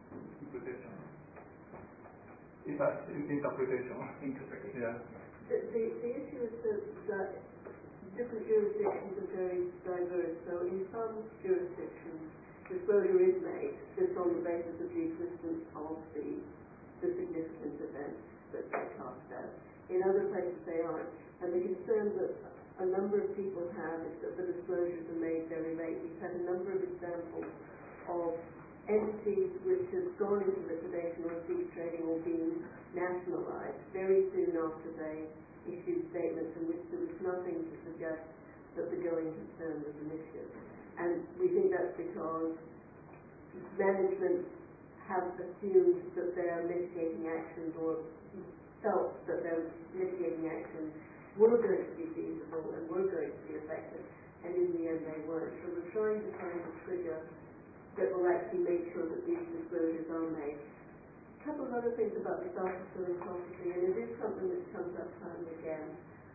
Yeah. The issue is that different jurisdictions are very diverse. So in some jurisdictions, disclosure is made just on the basis of the existence of the significant events that they cast out. In other places they aren't. And the concern that a number of people have is that the disclosures are made very late. We've had a number of examples of entities which have gone into liquidation or ceased trading or been nationalized very soon after they issued statements in which there was nothing to suggest that the going concern was an issue. And we think that's because management have assumed that their mitigating actions or felt that their mitigating actions were going to be feasible and were going to be effective, and in the end they weren't. So we're trying to find a trigger that will actually make sure that these disclosures are made. A couple of other things about the self-fulfilling prophecy, and it is something that comes up time and again.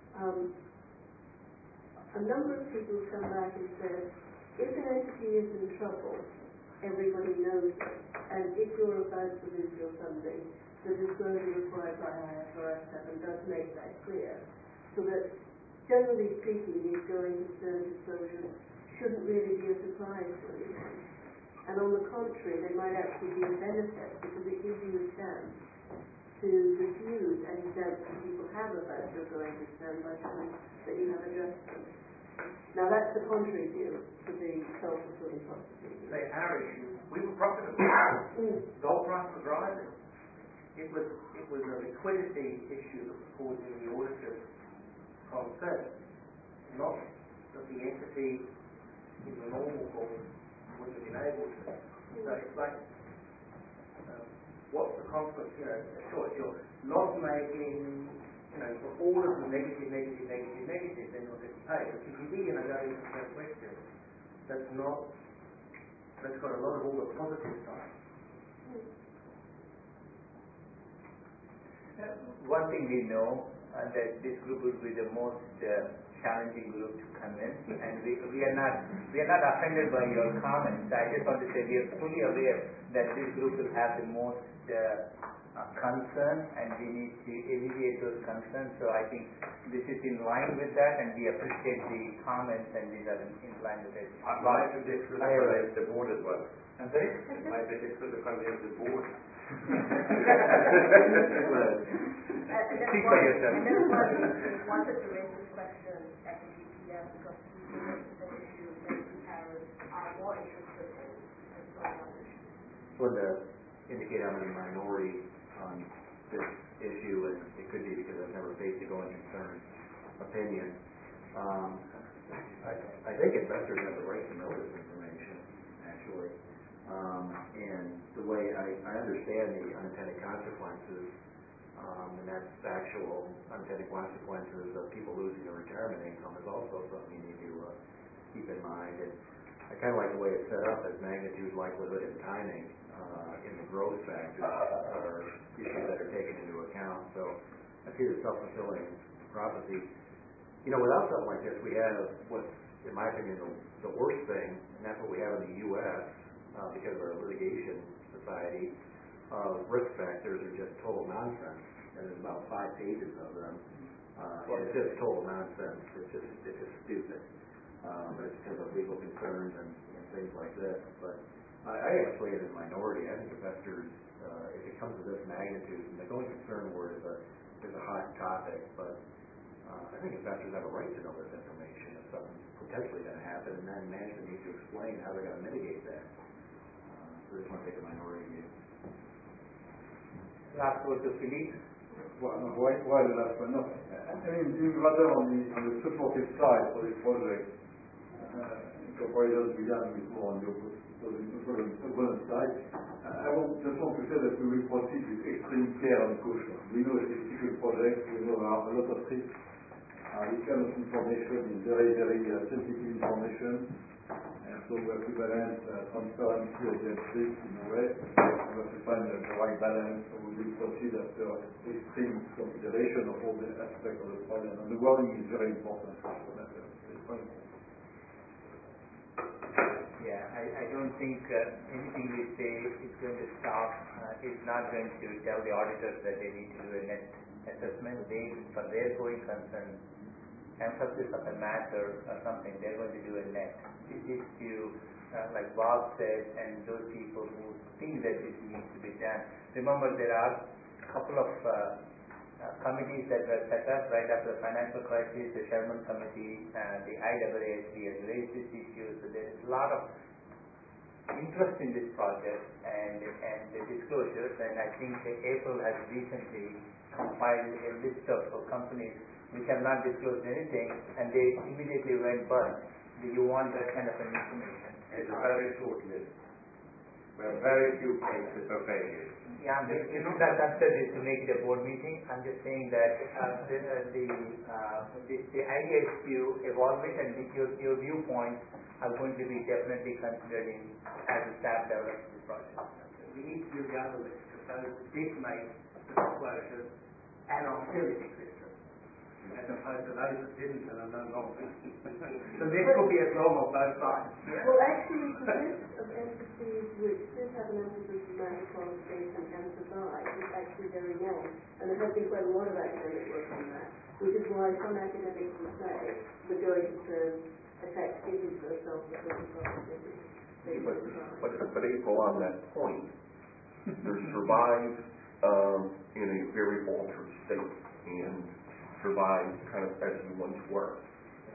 A number of people have come back and said, if an entity is in trouble, everybody knows it, and if you're about to lose your funding, the disclosure required by IFRS 7 does make that clear. So that, generally speaking, these going concern disclosures shouldn't really be a surprise to anyone. And on the contrary, they might actually be a benefit because it gives you a chance to diffuse any doubts that people have about your going concern by showing that you have addressed them. Now that's the contrary view to the self-fulfilling prophecy. Say, our issue, we were profitable. Gold price was rising. It was a liquidity issue that was causing the auditors concern, not that the entity in the normal course wouldn't have been able to. So it's like, what's the consequence? Sure, if you're loss making, for all of the negative, then you'll get paid. But if you really go into that question, that's got a lot of all the positive side. One thing we know that this group will be the most challenging group to convince, and we are not offended by your comments. I just want to say we are fully aware that this group will have the most concern, and we need to alleviate those concerns. So I think this is in line with that, and we appreciate the comments, and these are in line with it. I might be difficult to convince the board as well. I'm sorry? It might be difficult to convince the board. Speak for yourself. And that's why we wanted to raise this question at the GPM, because we think that issue that the parents are more interested in solving that issue. Just wanted to indicate I'm in the minority on this issue, and it could be because I've never faced a going concern opinion. I think investors have the right to know this information, actually. And the way I understand the unintended consequences, and that's actual unintended consequences of people losing their retirement income is also something you need to keep in mind. And I kind of like the way it's set up as magnitude, likelihood, and timing in the growth factors are issues that are taken into account. So I see the self-fulfilling prophecy. Without something like this, we have what's, in my opinion, the worst thing, and that's what we have in the U.S., because of our litigation society, risk factors are just total nonsense. And there's about 5 pages of them. And it's just total nonsense. It's just stupid. But it's because of legal concerns and things like this. But I actually am in the minority. I think investors, if it comes to this magnitude, and the going concern word is a hot topic, but I think investors have a right to know this information if something's potentially going to happen, and then management needs to explain how they're going to mitigate that. So I just want to take a minority view. Last word to Philippe. Why the last one? No. Rather on the supportive side for this project, comparison began with more on the opponent side. I just want to say that we will proceed with extreme care and caution. We know it's a difficult project. We know there are a lot of risks. This kind of information is very, very sensitive information. And so we have to balance transparency against risk in a way. We have to find the right balance. So we will proceed after extreme consideration of all the aspects of the problem. And the wording is very important. Yeah, I don't think anything we say is going to stop, is not going to tell the auditors that they need to do a net assessment. They, for their going concern, emphasis of the matter or something, they're going to do a net. This is to, like Bob said, and those people who think that this needs to be done. Remember, there are a couple of committees that were set up right after the financial crisis. The Sherman Committee, the IAASB has raised this issue. So there is a lot of interest in this project and the disclosures. And I think April has recently compiled a list of companies which have not disclosed anything, and they immediately went bust. Do you want that kind of an information? It's a very short list. We have very few cases of failure. Yeah, it's not that answer is to make it a board meeting. I'm just saying that the idea is to evolve it, and your viewpoints are going to be definitely considered in as the staff develops the project. We need to do the other list, because those did make the disclosures and are still in existence, as opposed to those that didn't and are no longer. So this could be a problem on both sides. Well, actually, the list of entities which did have an emphasis on matter qualification and survive is actually very long, and there has been quite a lot of academic work on that, which is why some academics will say the going concern effect isn't a self-fulfilling prophecy. But April, on that point, there's survive in a very altered state, and survive kind of as you once were.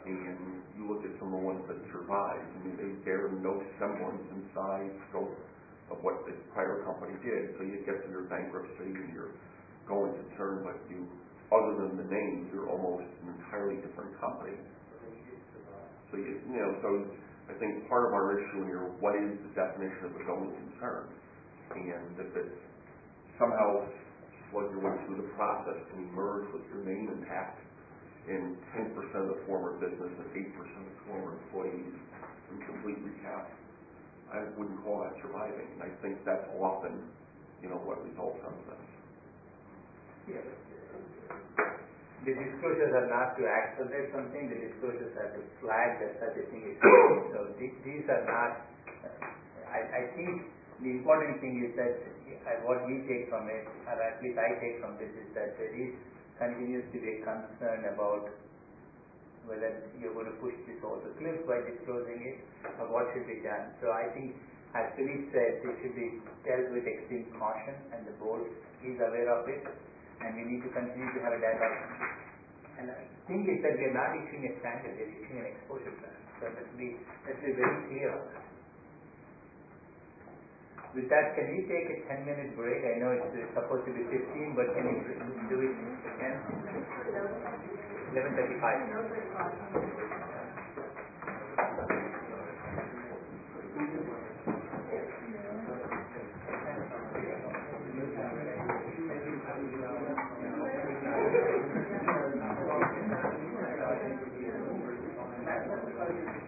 And you look at some of the ones that survived, I mean, they bear no semblance in size, scope of what the prior company did. So you get to your bankruptcy and you're going concern, but you, other than the name, you're almost an entirely different company. So so I think part of our issue here, what is the definition of a going concern? And if it somehow slug your way through the process to emerge with your name intact in 10% of the former business and 8% of the former employees in complete recap, I wouldn't call that surviving. And I think that's often, what results out of this. Yes. The disclosures are not to accelerate something, the disclosures are to flag that such a thing is happening. So these are not, I think the important thing is that what we take from it, or at least I take from this, is that there is continues to be a concern about whether you're going to push this over the cliff by disclosing it, or what should be done. So I think, as Philippe said, it should be dealt with extreme caution, and the board is aware of it, and we need to continue to have a dialogue. And the thing is that we are not issuing a standard, we are issuing an exposure plan. So let's be very clear on that. With that, can we take a 10-minute break? I know it's supposed to be 15, but can you do it again? 11:35.